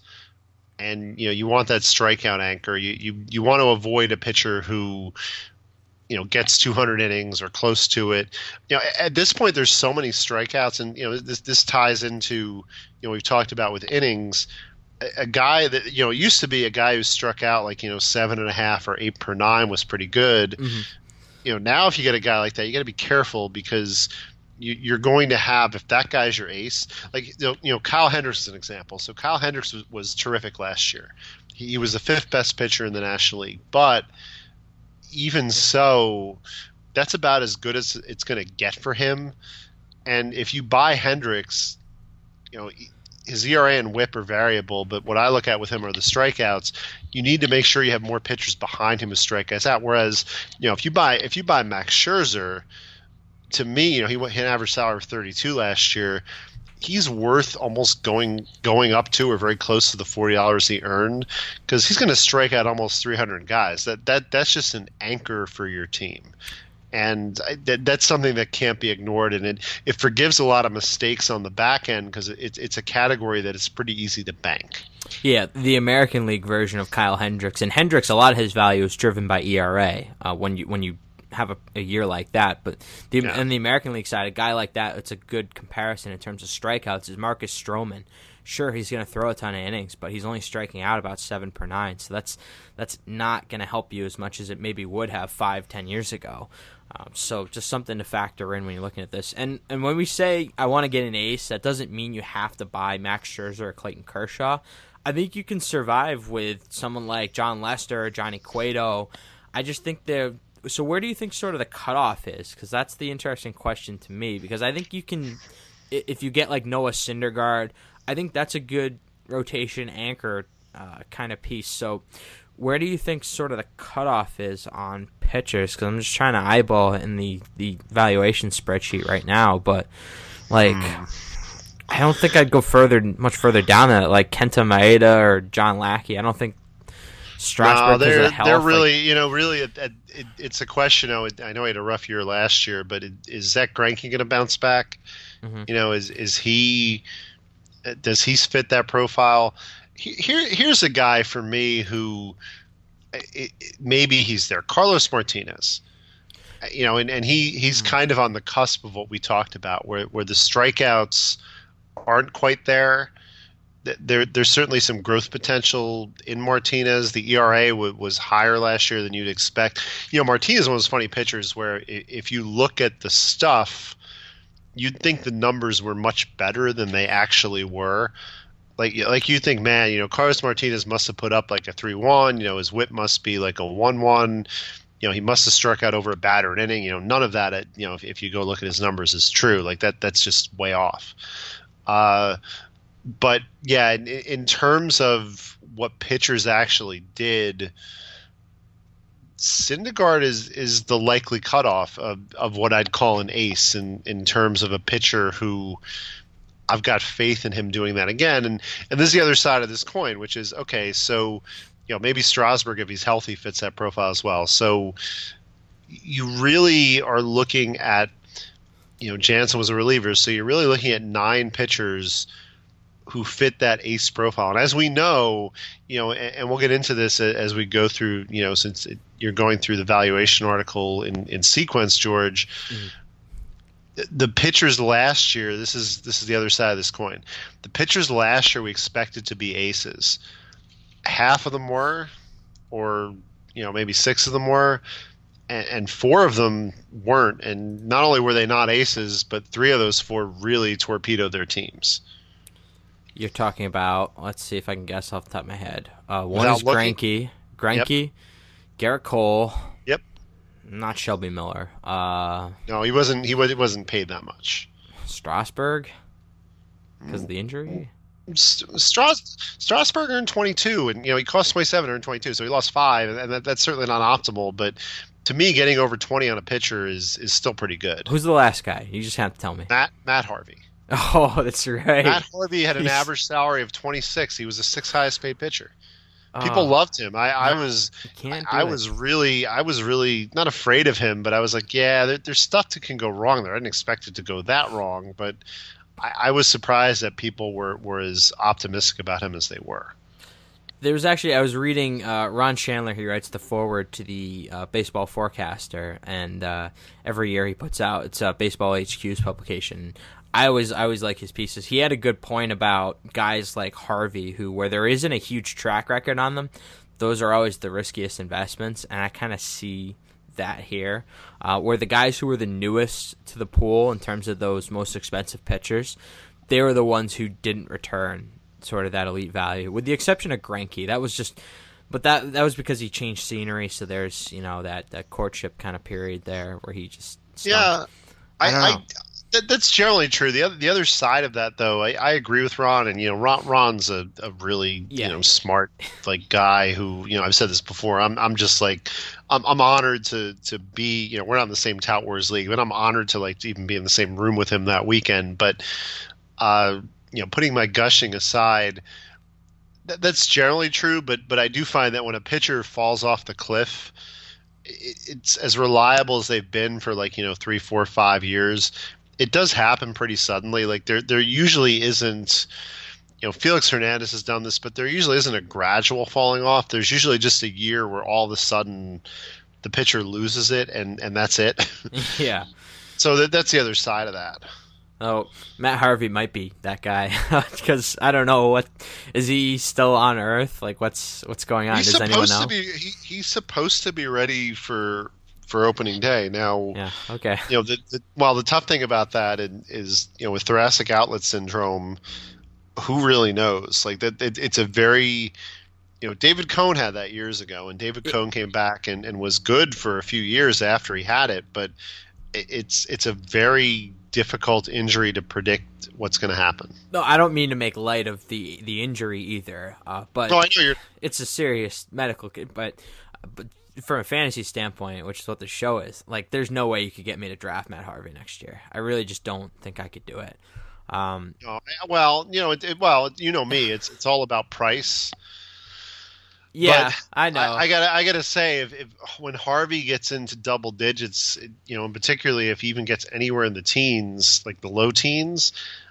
Speaker 2: and you know you want that strikeout anchor. You you you want to avoid a pitcher who, you know, gets two hundred innings or close to it. You know, at this point, there's so many strikeouts, and you know this this ties into, you know, we've talked about with innings. A guy that, you know, it used to be a guy who struck out like, you know, seven and a half or eight per nine was pretty good. Mm-hmm. You know, now if you get a guy like that, you got to be careful, because you, you're going to have, if that guy's your ace, like, you know, you know Kyle Hendricks is an example. So Kyle Hendricks was, was terrific last year. He, he was the fifth best pitcher in the National League, but even so, that's about as good as it's going to get for him. And if you buy Hendricks, you know, his E R A and whip are variable, but what I look at with him are the strikeouts. You need to make sure you have more pitchers behind him as strikeouts out. Whereas, you know, if you buy if you buy Max Scherzer, to me, you know, he went hit an average salary of thirty-two last year. He's worth almost going going up to or very close to the forty dollars he earned, because he's going to strike out almost three hundred guys. That that that's just an anchor for your team. And I, that, that's something that can't be ignored, and it, it forgives a lot of mistakes on the back end because it, it's a category that is pretty easy to bank.
Speaker 1: Yeah, the American League version of Kyle Hendricks, and Hendricks, a lot of his value is driven by E R A uh, when you when you have a, a year like that. But the,
Speaker 2: yeah.
Speaker 1: on the American League side, a guy like that, it's a good comparison in terms of strikeouts. Is Marcus Stroman. Sure, he's going to throw a ton of innings, but he's only striking out about seven per nine, so that's that's not going to help you as much as it maybe would have five, ten years ago. Um, so just something to factor in when you're looking at this. And and when we say I want to get an ace, that doesn't mean you have to buy Max Scherzer or Clayton Kershaw. I think you can survive with someone like John Lester or Johnny Cueto. I just think they're – so where do you think sort of the cutoff is? Because that's the interesting question to me, because I think you can – if you get like Noah Syndergaard, I think that's a good rotation anchor uh, kind of piece. So where do you think sort of the cutoff is on pitchers? Because I'm just trying to eyeball it in the, the valuation spreadsheet right now. But, like, mm. I don't think I'd go further, much further down than it. Like Kenta Maeda or John Lackey. I don't think Strasburg
Speaker 2: no, they're,
Speaker 1: has a health.
Speaker 2: They're really,
Speaker 1: like,
Speaker 2: you know, really, it, it, it's a question. You know, I know he had a rough year last year, but it, is Zach Greinke going to bounce back? Mm-hmm. You know, is is he – does he fit that profile? Here, here's a guy for me who it, it, maybe he's there. Carlos Martinez, you know, and, and he, he's mm-hmm. kind of on the cusp of what we talked about, where where the strikeouts aren't quite there. There, there's certainly some growth potential in Martinez. The E R A w- was higher last year than you'd expect. You know, Martinez is one of those funny pitchers where if you look at the stuff, you'd think the numbers were much better than they actually were. Like, like you think, man, you know, Carlos Martinez must have put up like a three one. You know, his whip must be like a one one. You know, he must have struck out over a batter an inning. You know, none of that, you know, if, if you go look at his numbers, is true. Like that, that's just way off. Uh, but yeah, in, in terms of what pitchers actually did, Syndergaard is is the likely cutoff of, of what I'd call an ace in, in terms of a pitcher who I've got faith in him doing that again. And and this is the other side of this coin, which is, okay, so you know, maybe Strasburg, if he's healthy, fits that profile as well. So you really are looking at, you know, Jansen was a reliever, so you're really looking at nine pitchers who fit that ace profile. And as we know, you know, and, and we'll get into this as we go through, you know, since it, you're going through the valuation article in, in sequence, George, mm-hmm. the, the pitchers last year, this is this is the other side of this coin. The pitchers last year we expected to be aces. Half of them were, or, you know, maybe six of them were, and, and four of them weren't. And not only were they not aces, but three of those four really torpedoed their teams.
Speaker 1: You're talking about, let's see if I can guess off the top of my head. Uh, one Without is Greinke. Greinke, yep. Garrett Cole.
Speaker 2: Yep.
Speaker 1: Not Shelby Miller. Uh,
Speaker 2: no, he wasn't. He wasn't paid that much.
Speaker 1: Strasburg, because of the injury.
Speaker 2: Stras, Strasburg earned twenty-two, and you know he cost twenty-seven, earned twenty-two, so he lost five, and that, that's certainly not optimal. But to me, getting over twenty on a pitcher is is still pretty good.
Speaker 1: Who's the last guy? You just have to tell me.
Speaker 2: Matt Matt Harvey.
Speaker 1: Oh, that's right.
Speaker 2: Matt Harvey had an He's... average salary of twenty-six. He was the sixth highest paid pitcher. People oh, loved him. I, I was I, I was really I was really not afraid of him, but I was like, yeah, there, there's stuff that can go wrong there. I didn't expect it to go that wrong, but I, I was surprised that people were, were as optimistic about him as they were.
Speaker 1: There was actually, I was reading uh, Ron Chandler, he writes the foreword to the uh, Baseball Forecaster, and uh, every year he puts out, it's uh, Baseball H Q's publication. I always, I always like his pieces. He had a good point about guys like Harvey, who, where there isn't a huge track record on them, those are always the riskiest investments, and I kind of see that here, uh, where the guys who were the newest to the pool in terms of those most expensive pitchers, they were the ones who didn't return sort of that elite value, with the exception of Greinke. That was just but that that was because he changed scenery. So there's you know that, that courtship kind of period there where he just stunk.
Speaker 2: yeah.
Speaker 1: I,
Speaker 2: I,
Speaker 1: don't
Speaker 2: I
Speaker 1: know.
Speaker 2: that, that's generally true. The other the other side of that, though, I, I agree with Ron, and you know, Ron, Ron's a, a really
Speaker 1: Yeah.
Speaker 2: you know smart like guy who you know I've said this before. I'm I'm just like I'm I'm honored to to be you know we're not in the same Tout Wars league, but I'm honored to like to even be in the same room with him that weekend. But uh, you know, putting my gushing aside, th- that's generally true. But but I do find that when a pitcher falls off the cliff, it, it's as reliable as they've been for like you know three, four, five years. It does happen pretty suddenly. Like there, there usually isn't. You know, Felix Hernandez has done this, but there usually isn't a gradual falling off. There's usually just a year where all of a sudden the pitcher loses it, and, and that's it.
Speaker 1: Yeah.
Speaker 2: So that, that's the other side of that.
Speaker 1: Oh, Matt Harvey might be that guy because I don't know what is he still on Earth? Like what's what's going on?
Speaker 2: He's
Speaker 1: Does anyone
Speaker 2: supposed
Speaker 1: know?
Speaker 2: to be. He, he's supposed to be ready for for opening day now.
Speaker 1: Yeah. Okay.
Speaker 2: You know, the, the, well, the tough thing about that is, you know, with thoracic outlet syndrome, who really knows? Like that, it, it's a very, you know, David Cohn had that years ago, and David Cohn came back and, and was good for a few years after he had it, but it, it's it's a very difficult injury to predict what's going to happen.
Speaker 1: No, I don't mean to make light of the the injury either, uh, but
Speaker 2: No, I know you're.
Speaker 1: it's a serious medical. But but from a fantasy standpoint, which is what the show is, like, there's no way you could get me to draft Matt Harvey next year. I really just don't think I could do it. Um,
Speaker 2: Oh, well, you know, it, it, well, you know me. It's it's all about price.
Speaker 1: yeah,
Speaker 2: But
Speaker 1: I know.
Speaker 2: I, I gotta, I gotta say, if, if when Harvey gets into double digits, you know, and particularly if he even gets anywhere in the teens, like the low teens,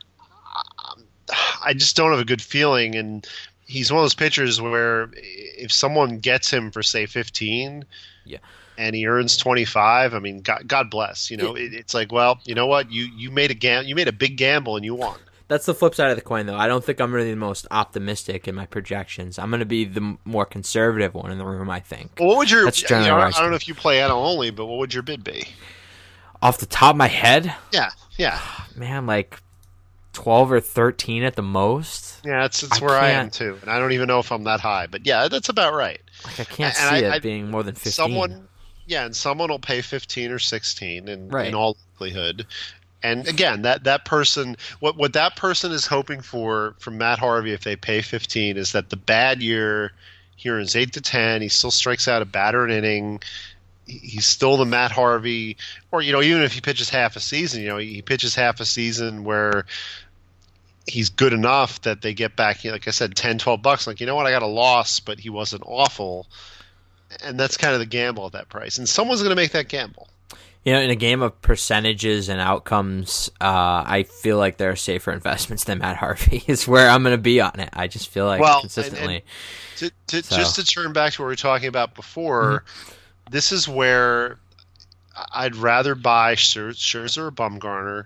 Speaker 2: I just don't have a good feeling. And he's one of those pitchers where if someone gets him for say fifteen,
Speaker 1: yeah.
Speaker 2: and he earns twenty-five, I mean, God, God bless. You know, it, it's like, well, you know what, you you made a gam- you made a big gamble and you won.
Speaker 1: That's the flip side of the coin, though. I don't think I'm really the most optimistic in my projections. I'm going to be the m- more conservative one in the room, I think.
Speaker 2: Well, what would your?
Speaker 1: That's
Speaker 2: You
Speaker 1: generally
Speaker 2: know,
Speaker 1: where I
Speaker 2: I don't
Speaker 1: stand.
Speaker 2: know if you play N L only, but what would your bid be?
Speaker 1: Off the top of my head,
Speaker 2: Yeah, yeah,
Speaker 1: man, like twelve or thirteen at the most.
Speaker 2: yeah. That's that's
Speaker 1: I
Speaker 2: where I am
Speaker 1: can't-
Speaker 2: too, and I don't even know if I'm that high, but yeah, that's about right.
Speaker 1: Like, I can't
Speaker 2: And
Speaker 1: see
Speaker 2: I-
Speaker 1: it
Speaker 2: I-
Speaker 1: being more than fifteen.
Speaker 2: Someone, yeah, and someone will pay fifteen or sixteen, in,
Speaker 1: Right.
Speaker 2: in all likelihood. And again, that, that person, what what that person is hoping for from Matt Harvey, if they pay fifteen, is that the bad year, he earns eight to ten, he still strikes out a batter an inning. he- He's still the Matt Harvey, or you know, even if he pitches half a season, you know, he pitches half a season where he's good enough that they get back, like I said, ten, twelve bucks. Like, you know what, I got a loss, but he wasn't awful. And that's kind of the gamble at that price. And someone's going to make that gamble.
Speaker 1: You know, in a game of percentages and outcomes, uh, I feel like there are safer investments than Matt Harvey is where I'm going to be on it. I just feel like
Speaker 2: Well, and-
Speaker 1: consistently.
Speaker 2: and To, to,
Speaker 1: So-
Speaker 2: Just to turn back to what we were talking about before, this is where I'd rather buy Scher- Scherzer or Bumgarner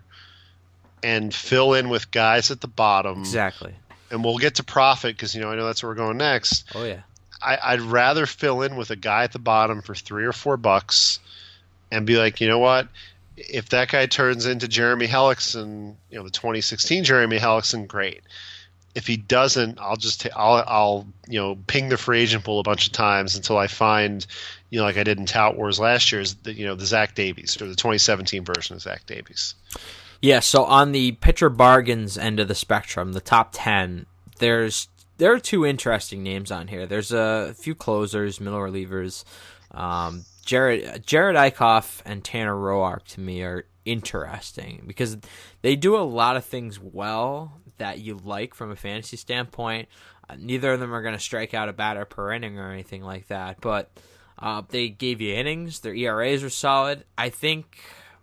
Speaker 2: and fill in with guys at the bottom.
Speaker 1: Exactly.
Speaker 2: And we'll get to profit because, you know, I know that's where we're going next.
Speaker 1: Oh, yeah.
Speaker 2: I, I'd rather fill in with a guy at the bottom for three or four bucks and be like, you know what? If that guy turns into Jeremy Hellickson, you know, the twenty sixteen Jeremy Hellickson, great. If he doesn't, I'll just ta- I'll I'll you know ping the free agent pool a bunch of times until I find, you know, like I did in Tout Wars last year, is the, you know the Zach Davies or the twenty seventeen version of Zach Davies.
Speaker 1: Yeah, so on the pitcher bargains end of the spectrum, the top ten, there's there are two interesting names on here. There's a few closers, middle relievers. Um, Jared Jared Eichhoff and Tanner Roark to me are interesting because they do a lot of things well that you like from a fantasy standpoint. Uh, neither of them are going to strike out a batter per inning or anything like that, but uh, they gave you innings. Their E R As are solid. I think.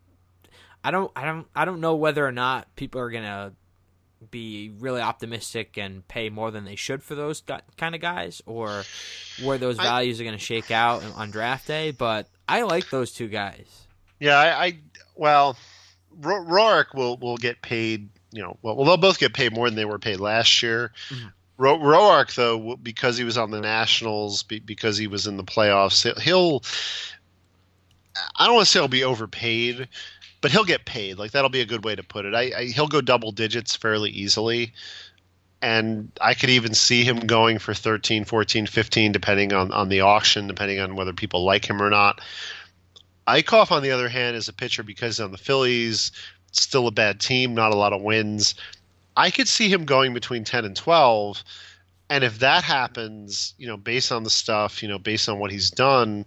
Speaker 1: I don't, I don't, I don't know whether or not people are gonna be really optimistic and pay more than they should for those gu- kind of guys, or where those
Speaker 2: I-
Speaker 1: values are gonna shake out on draft day. But I like those two guys.
Speaker 2: Yeah, I, I well, Ro- Roark will will get paid. You know, well, well, they'll both get paid more than they were paid last year.
Speaker 1: Mhm.
Speaker 2: Ro- Roark, though, w- because he was on the Nationals, be, because he was in the playoffs, he'll, he'll I don't want to say he'll be overpaid, but he'll get paid. Like, that'll be a good way to put it. I, I he'll go double digits fairly easily. And I could even see him going for thirteen, fourteen, fifteen, depending on, on the auction, depending on whether people like him or not. Eichhoff, on the other hand, is a pitcher because on the Phillies, still a bad team, not a lot of wins. I could see him going between ten and twelve. And if that happens, you know, based on the stuff, you know, based on what he's done,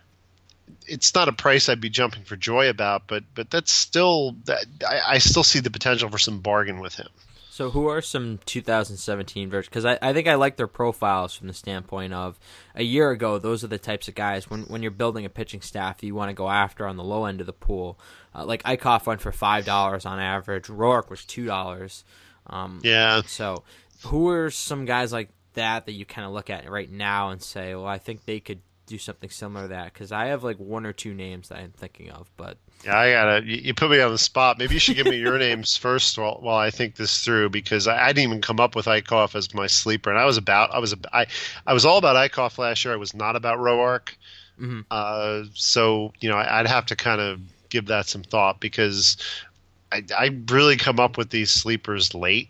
Speaker 2: it's not a price I'd be jumping for joy about, but but that's still that I, I still see the potential for some bargain with him.
Speaker 1: So who are some two thousand seventeen versions? Because I, I think I like their profiles from the standpoint of a year ago, those are the types of guys, when when you're building a pitching staff, you want to go after on the low end of the pool. Uh, like Eichhoff went for five dollars on average. Roark was two dollars. Um,
Speaker 2: yeah.
Speaker 1: So who are some guys like that that you kind of look at right now and say, well, I think they could do something similar to that? Because I have like one or two names that I'm thinking of, but...
Speaker 2: Yeah, I gotta. You, you put me on the spot. Maybe you should give me your names first while, while I think this through, because I, I didn't even come up with Eichhoff as my sleeper, and I was about. I was. I. I was all about Eichhoff last year. I was not about Roark. Mm-hmm. Uh, so you know, I, I'd have to kind of give that some thought, because I, I really come up with these sleepers late,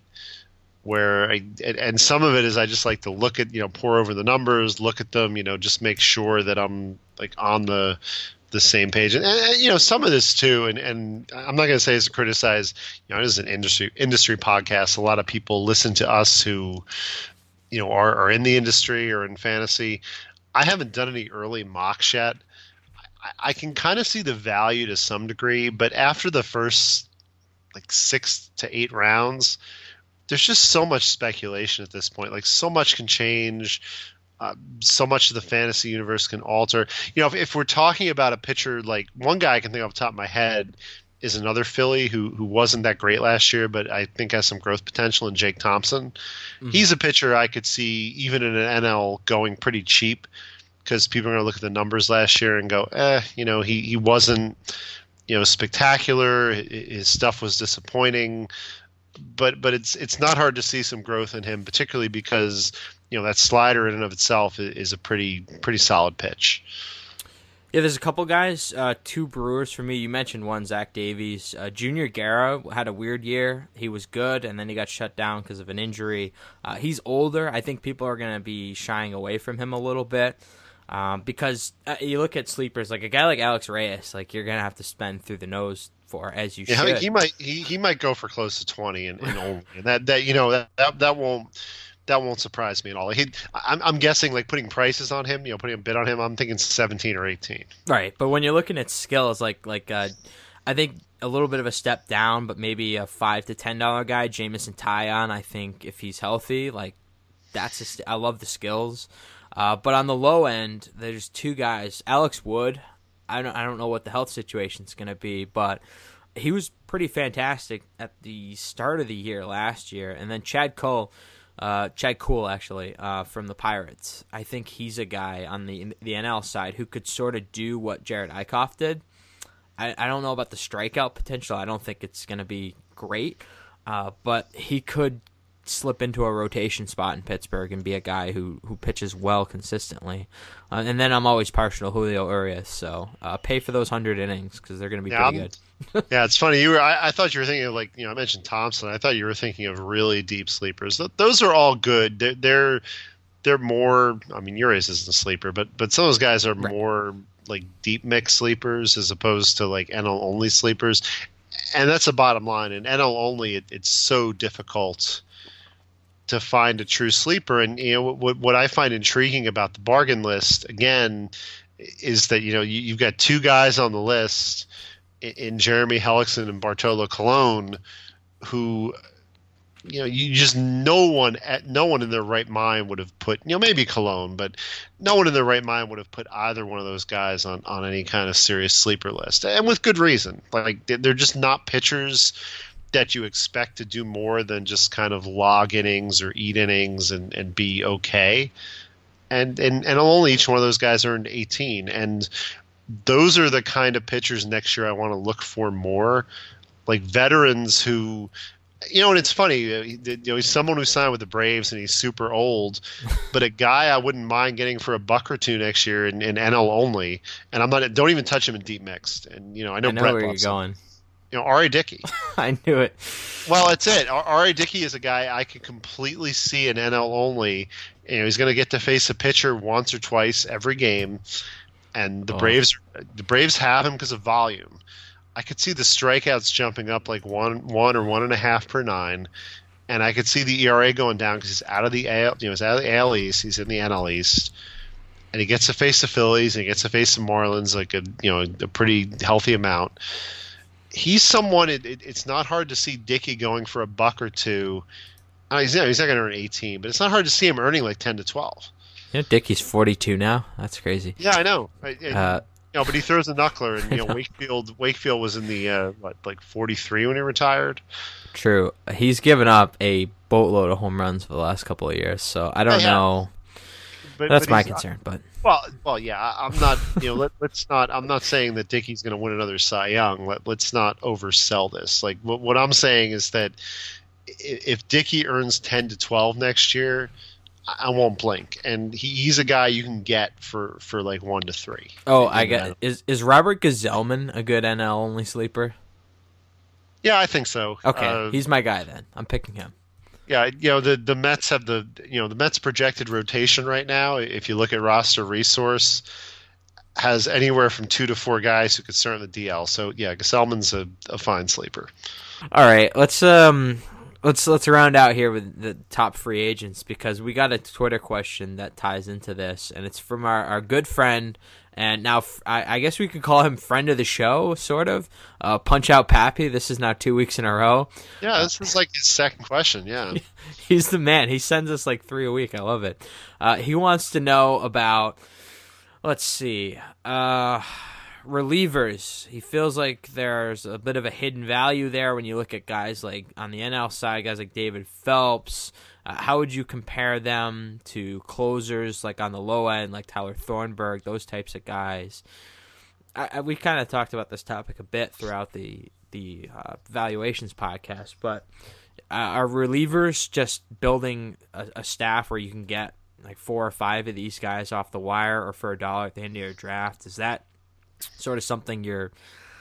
Speaker 2: where I, and some of it is I just like to look at, you know, pour over the numbers, look at them, you know, just make sure that I'm like on the. the same page, and, and you know, some of this too, and, and I'm not going to say it's to criticize, you know, this is an industry industry podcast. A lot of people listen to us who, you know, are, are in the industry or in fantasy. I haven't done any early mocks yet. I, I can kind of see the value to some degree, but after the first like six to eight rounds, there's just so much speculation at this point. Like, so much can change. Uh, so much of the fantasy universe can alter. You know, if, if we're talking about a pitcher, like one guy I can think off the top of my head is another Philly who who wasn't that great last year, but I think has some growth potential, in Jake Thompson. Mm-hmm. He's a pitcher I could see even in an N L going pretty cheap, because people are going to look at the numbers last year and go, eh, you know, he, he wasn't, you know, spectacular. His stuff was disappointing. But but it's it's not hard to see some growth in him, particularly because, you know, that slider in and of itself is a pretty pretty solid pitch.
Speaker 1: Yeah, there's a couple guys, uh, two Brewers for me. You mentioned one, Zach Davies. Uh, Junior Guerra had a weird year. He was good, and then he got shut down because of an injury. Uh, he's older. I think people are going to be shying away from him a little bit. Um, because uh, you look at sleepers, like a guy like Alex Reyes, like you're going to have to spend through the nose for, as you
Speaker 2: yeah,
Speaker 1: should.
Speaker 2: I mean, he might he, he might go for close to twenty and, and only. And that, that you know that, that that won't that won't surprise me at all. He, I'm I'm guessing, like, putting prices on him, you know, putting a bid on him, I'm thinking seventeen or eighteen.
Speaker 1: Right, but when you're looking at skills, like like uh, I think a little bit of a step down, but maybe a five to ten dollar guy, Jameson Taillon. I think if he's healthy, like that's a st- I love the skills. Uh, but on the low end, there's two guys. Alex Wood, I don't, I don't know what the health situation's going to be, but he was pretty fantastic at the start of the year last year. And then Chad Cole, uh, Chad Kuhl, actually, uh, from the Pirates. I think he's a guy on the the N L side who could sort of do what Jared Eichhoff did. I, I don't know about the strikeout potential. I don't think it's going to be great, uh, but he could slip into a rotation spot in Pittsburgh and be a guy who, who pitches well consistently. Uh, and then I'm always partial to Julio Urias, so uh, pay for those one hundred innings because they're going to be
Speaker 2: yeah,
Speaker 1: pretty good.
Speaker 2: Yeah, it's funny. You were. I, I thought you were thinking of, like, you know, I mentioned Thompson. I thought you were thinking of really deep sleepers. Those are all good. They're they're, they're more. I mean, Urias isn't a sleeper, but but some of those guys are
Speaker 1: right.
Speaker 2: more like deep mix sleepers as opposed to like N L only sleepers. And that's the bottom line. In N L only, it, it's so difficult to find a true sleeper. And, you know, what what I find intriguing about the bargain list, again, is that, you know, you, you've got two guys on the list in, in Jeremy Hellickson and Bartolo Colon who, you know, you just no one at no one in their right mind would have put, you know, maybe Colon, but no one in their right mind would have put either one of those guys on, on any kind of serious sleeper list, and with good reason. Like, they're just not pitchers that you expect to do more than just kind of log innings or eat innings and, and be okay. And, and and only each one of those guys earned eighteen. And those are the kind of pitchers next year I want to look for more, like veterans who, you know, and it's funny, you know, he's someone who signed with the Braves and he's super old, but a guy I wouldn't mind getting for a buck or two next year in, in N L only. And I'm not, don't even touch him in deep mixed. And, you know, I know,
Speaker 1: I know
Speaker 2: Brett
Speaker 1: where you're
Speaker 2: loves him.
Speaker 1: going.
Speaker 2: You know, R A. Dickey.
Speaker 1: I knew it.
Speaker 2: Well, that's it. R A. Dickey is a guy I can completely see in N L only. You know, he's going to get to face a pitcher once or twice every game, and the
Speaker 1: Oh.
Speaker 2: Braves the Braves have him because of volume. I could see the strikeouts jumping up like one one or one and a half per nine, and I could see the E R A going down because he's out of the A L, you know, he's out of the A L East, he's in the N L East, and he gets to face the Phillies and he gets to face the Marlins like a you know a pretty healthy amount. He's someone. It, it, it's not hard to see Dickey going for a buck or two. Uh, he's, you know, he's not going to earn eighteen, but it's not hard to see him earning like ten to twelve.
Speaker 1: You know, Dickey's forty-two now. That's crazy.
Speaker 2: Yeah, I know. I, I,
Speaker 1: Uh,
Speaker 2: you know, but he throws a knuckler, and you know,
Speaker 1: I know.
Speaker 2: Wakefield. Wakefield was in the uh, what, like forty-three when he retired.
Speaker 1: True. He's given up a boatload of home runs for the last couple of years, so I don't
Speaker 2: Yeah, yeah.
Speaker 1: know.
Speaker 2: But,
Speaker 1: That's
Speaker 2: but
Speaker 1: my
Speaker 2: he's not-
Speaker 1: concern. But
Speaker 2: Well, well, yeah. I, I'm not. You know, let, let's not. I'm not saying that Dickey's going to win another Cy Young. Let, let's not oversell this. Like what, what I'm saying is that i- if Dickey earns ten to twelve next year, I I won't blink. And he, he's a guy you can get for, for like one to three.
Speaker 1: oh, I
Speaker 2: You
Speaker 1: get
Speaker 2: know?
Speaker 1: is is Robert Gazelman a good N L only sleeper?
Speaker 2: Yeah, I think so.
Speaker 1: Okay,
Speaker 2: Uh,
Speaker 1: he's my guy then. I'm picking him.
Speaker 2: Yeah, you know the the Mets have the you know the Mets projected rotation right now. If you look at roster resource, has anywhere from two to four guys who could start in the D L. So yeah, Gesellman's a, a fine sleeper.
Speaker 1: All right, let's um let's let's round out here with the top free agents because we got a Twitter question that ties into this, and it's from our, our good friend and now f- I, I guess we could call him friend of the show, sort of. Uh, Punch Out Pappy. This is now two weeks in a row.
Speaker 2: Yeah, this is like his second question. Yeah,
Speaker 1: He's the man. He sends us like three a week. I love it. Uh, he wants to know about. Let's see. Uh, relievers. He feels like there's a bit of a hidden value there when you look at guys like on the N L side, guys like David Phelps. Uh, how would you compare them to closers like on the low end, like Tyler Thornburg, those types of guys? I, I, we kind of talked about this topic a bit throughout the the uh, valuations podcast, but uh, are relievers just building a, a staff where you can get like four or five of these guys off the wire or for a dollar at the end of your draft? Is that sort of something you're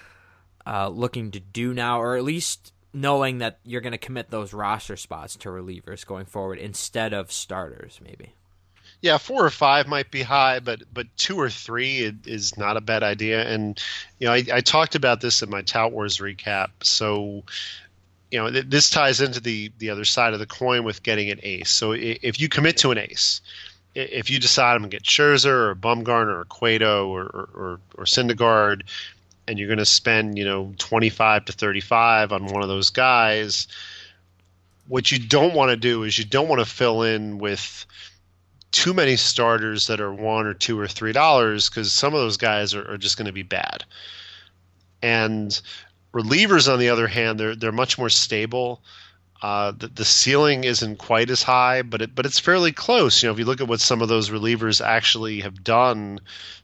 Speaker 1: uh, looking to do now, or at least knowing that you're going to commit those roster spots to relievers going forward instead of starters, maybe?
Speaker 2: yeah, four or five might be high, but but two or three is not a bad idea. And you know, I, I talked about this in my Tout Wars recap. So you know, th- this ties into the the other side of the coin with getting an ace. So i- if you commit to an ace, i- if you decide I'm going to get Scherzer or Bumgarner or Cueto or or, or, or Syndergaard, and you're going to spend, you know, twenty-five to thirty-five on one of those guys, what you don't want to do is you don't want to fill in with too many starters that are one or two or three dollars, because some of those guys are, are just going to be bad. And relievers, on the other hand, they're they're much more stable. Uh, the, the ceiling isn't quite as high, but it but it's fairly close. You know, if you look at what some of those relievers actually have done,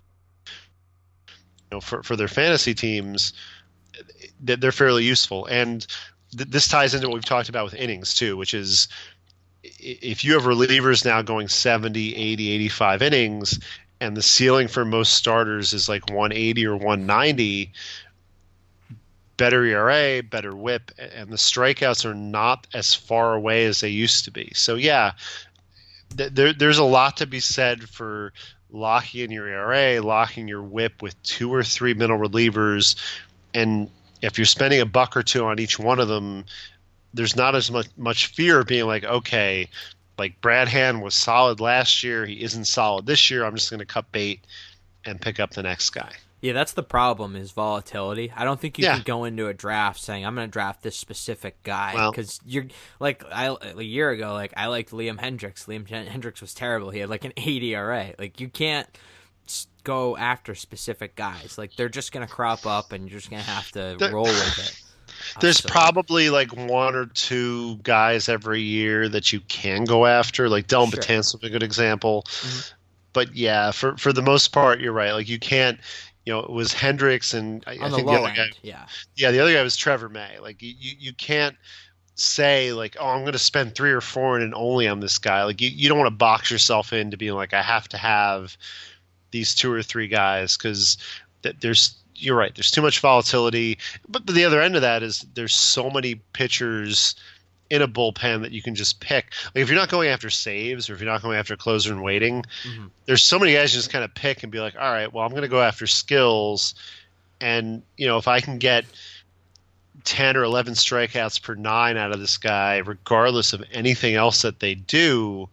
Speaker 2: you know, for for their fantasy teams, they're fairly useful. And th- this ties into what we've talked about with innings too, which is if you have relievers now going seventy, eighty, eighty-five innings, and the ceiling for most starters is like one eighty or one ninety, better E R A, better whip, and the strikeouts are not as far away as they used to be. So yeah, th- there, there's a lot to be said for locking in your E R A, locking your whip with two or three middle relievers, and if you're spending a buck or two on each one of them, there's not as much much fear of being like, okay, like Brad Hand was solid last year, he isn't solid this year, I'm just going to cut bait and pick up the next guy.
Speaker 1: Yeah, that's the problem is volatility. I don't think you
Speaker 2: Yeah.
Speaker 1: can go into a draft saying I'm going to draft this specific guy
Speaker 2: Well-
Speaker 1: because you're like I a year ago, like I liked Liam Hendricks. Liam Hendricks was terrible. He had like an eighty E R A. Like you can't s- go after specific guys. Like they're just going to crop up, and you're just going to have to
Speaker 2: There-
Speaker 1: roll with it.
Speaker 2: There's
Speaker 1: So-
Speaker 2: probably like one or two guys every year that you can go after. Like Dylan
Speaker 1: Sure.
Speaker 2: Betances would be a good example.
Speaker 1: Mhm.
Speaker 2: But yeah, for for the most part, you're right. Like you can't, you know, it was Hendricks and I, I
Speaker 1: on the
Speaker 2: think
Speaker 1: low
Speaker 2: the other
Speaker 1: end.
Speaker 2: guy.
Speaker 1: Yeah,
Speaker 2: Yeah, the other guy was Trevor May. Like you, you, you can't say like, oh, I'm going to spend three or four and only on this guy. Like you, you don't want to box yourself into being like, I have to have these two or three guys because th- there's you're right. There's too much volatility. But the other end of that is there's so many pitchers in a bullpen that you can just pick. Like if you're not going after saves or if you're not going after closer and waiting, mm-hmm. there's so many guys you just kind of pick and be like, all right, well, I'm going to go after skills. And, you know, if I can get ten or eleven strikeouts per nine out of this guy, regardless of anything else that they do,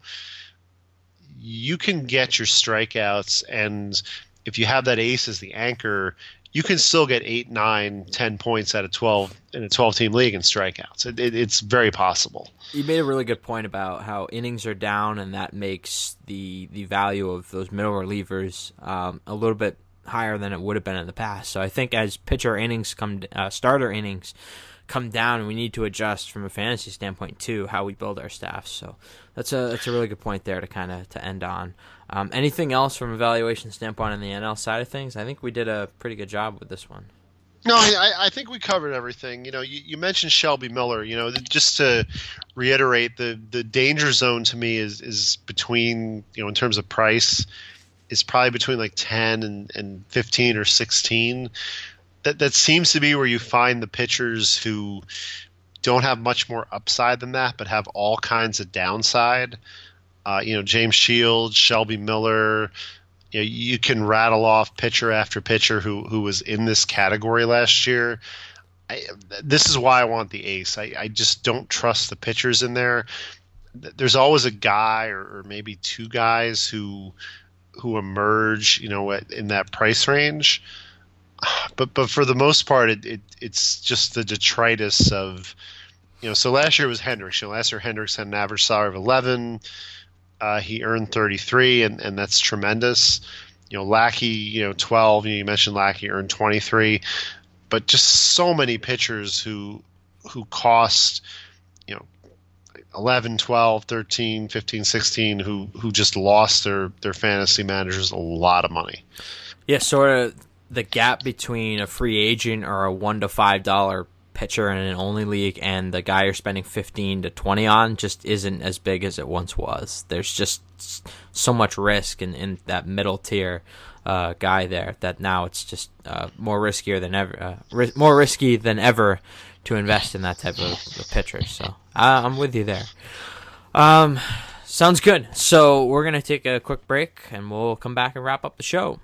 Speaker 2: you can get your strikeouts. And if you have that ace as the anchor, you can still get eight, nine, ten points out of twelve in a twelve-team league in strikeouts. It, it, it's very possible.
Speaker 1: You made a really good point about how innings are down, and that makes the the value of those middle relievers um, a little bit higher than it would have been in the past. So I think as pitcher innings come, uh, starter innings come down, we need to adjust from a fantasy standpoint too how we build our staff. So that's a that's a really good point there to kind of to end on. Um, anything else from a valuation standpoint on the N L side of things? I think we did a pretty good job with this one.
Speaker 2: No, I, I think we covered everything. You know, you, you mentioned Shelby Miller. You know, just to reiterate, the the danger zone to me is is between, you know, in terms of price, is probably between like ten and, and fifteen or sixteen. That that seems to be where you find the pitchers who don't have much more upside than that, but have all kinds of downside. Uh, you know, James Shields, Shelby Miller. You know, you can rattle off pitcher after pitcher who who was in this category last year. I, this is why I want the ace. I, I just don't trust the pitchers in there. There's always a guy or, or maybe two guys who who emerge, you know, at, in that price range. But but for the most part, it, it it's just the detritus of, you know. So last year was Hendricks. You know, last year Hendricks had an average salary of eleven. Uh, he earned thirty-three, and, and that's tremendous. You know, Lackey, you know, twelve. You know, you mentioned Lackey earned twenty-three, but just so many pitchers who who cost, you know, eleven, twelve, thirteen, fifteen, sixteen, who who just lost their their fantasy managers a lot of money.
Speaker 1: Yeah, sort of the gap between a free agent or a one to five dollar pitcher in an only league and the guy you're spending fifteen to twenty on just isn't as big as it once was. There's just so much risk in, in that middle tier uh, guy there that now it's just uh, more riskier than ever, uh, ri- more risky than ever to invest in that type of, of pitcher. So uh, I'm with you there. Um, sounds good. So we're gonna take a quick break and we'll come back and wrap up the show.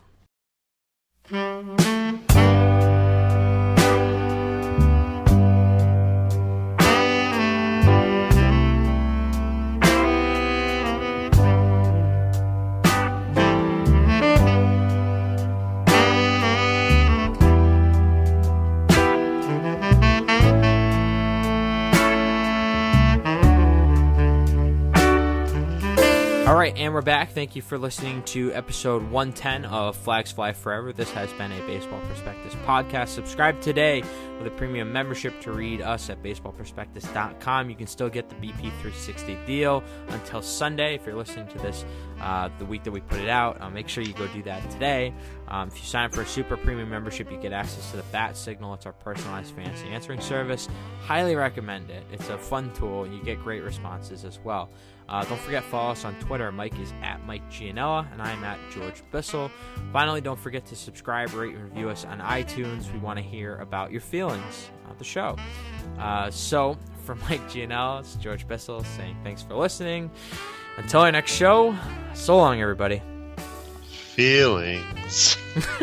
Speaker 1: All right, and we're back. Thank you for listening to episode one ten of Flags Fly Forever. This has been a Baseball Prospectus podcast. Subscribe today with a premium membership to read us at baseball prospectus dot com. You can still get the B P three sixty deal until Sunday. If you're listening to this uh, the week that we put it out, uh, make sure you go do that today. Um, if you sign up for a super premium membership, you get access to the Bat Signal. It's our personalized fantasy answering service. Highly recommend it. It's a fun tool, and you get great responses as well. Uh, don't forget, follow us on Twitter. Mike is at Mike Gianella, and I'm at George Bissell. Finally, don't forget to subscribe, rate, and review us on iTunes. We want to hear about your feelings about the show. Uh, so, for Mike Gianella, it's George Bissell saying thanks for listening. Until our next show, so long, everybody.
Speaker 2: Feelings.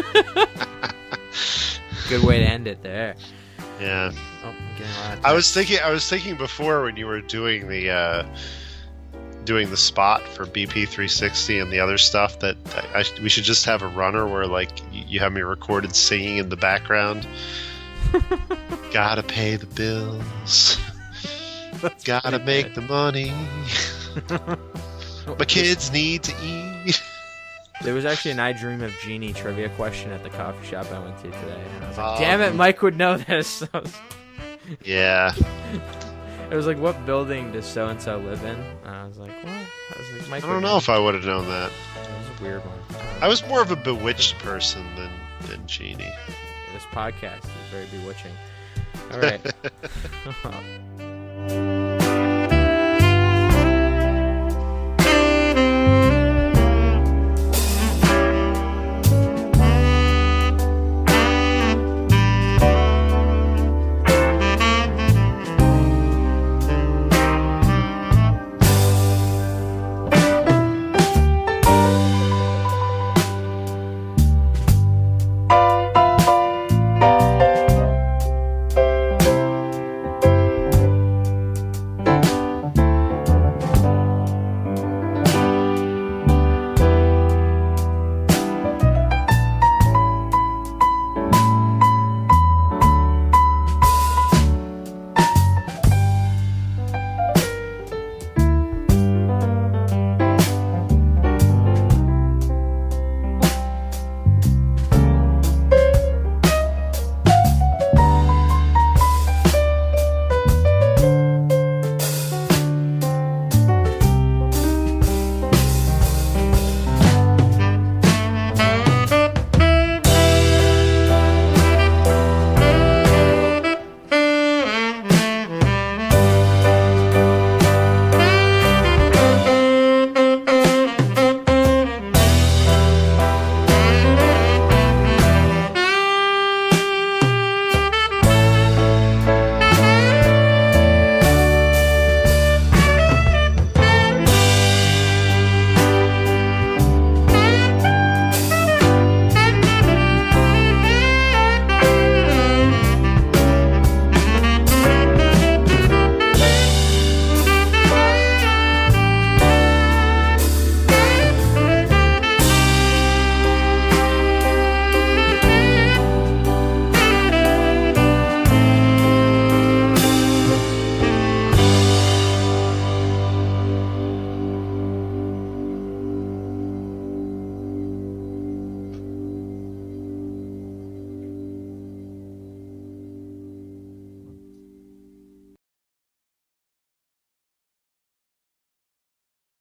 Speaker 1: Good way to end it there.
Speaker 2: Yeah.
Speaker 1: Oh, I'm getting a lot of
Speaker 2: I was thinking. I was thinking before when you were doing the. Uh, doing the spot for B P three sixty and the other stuff that I, I, we should just have a runner where like you, you have me recorded singing in the background. Gotta pay the bills. Gotta make good. the money. My kids need to eat.
Speaker 1: There was actually an I Dream of Jeannie trivia question at the coffee shop I went to today, and I was like,
Speaker 2: um,
Speaker 1: damn it, Mike would know this.
Speaker 2: Yeah.
Speaker 1: It was like, what building does so-and-so live in? And I was like, what? I was like, Mike
Speaker 2: I don't know, know if I would have known that.
Speaker 1: It was a weird one.
Speaker 2: I was more of a bewitched person than, than Jeannie.
Speaker 1: This podcast is very bewitching. All right.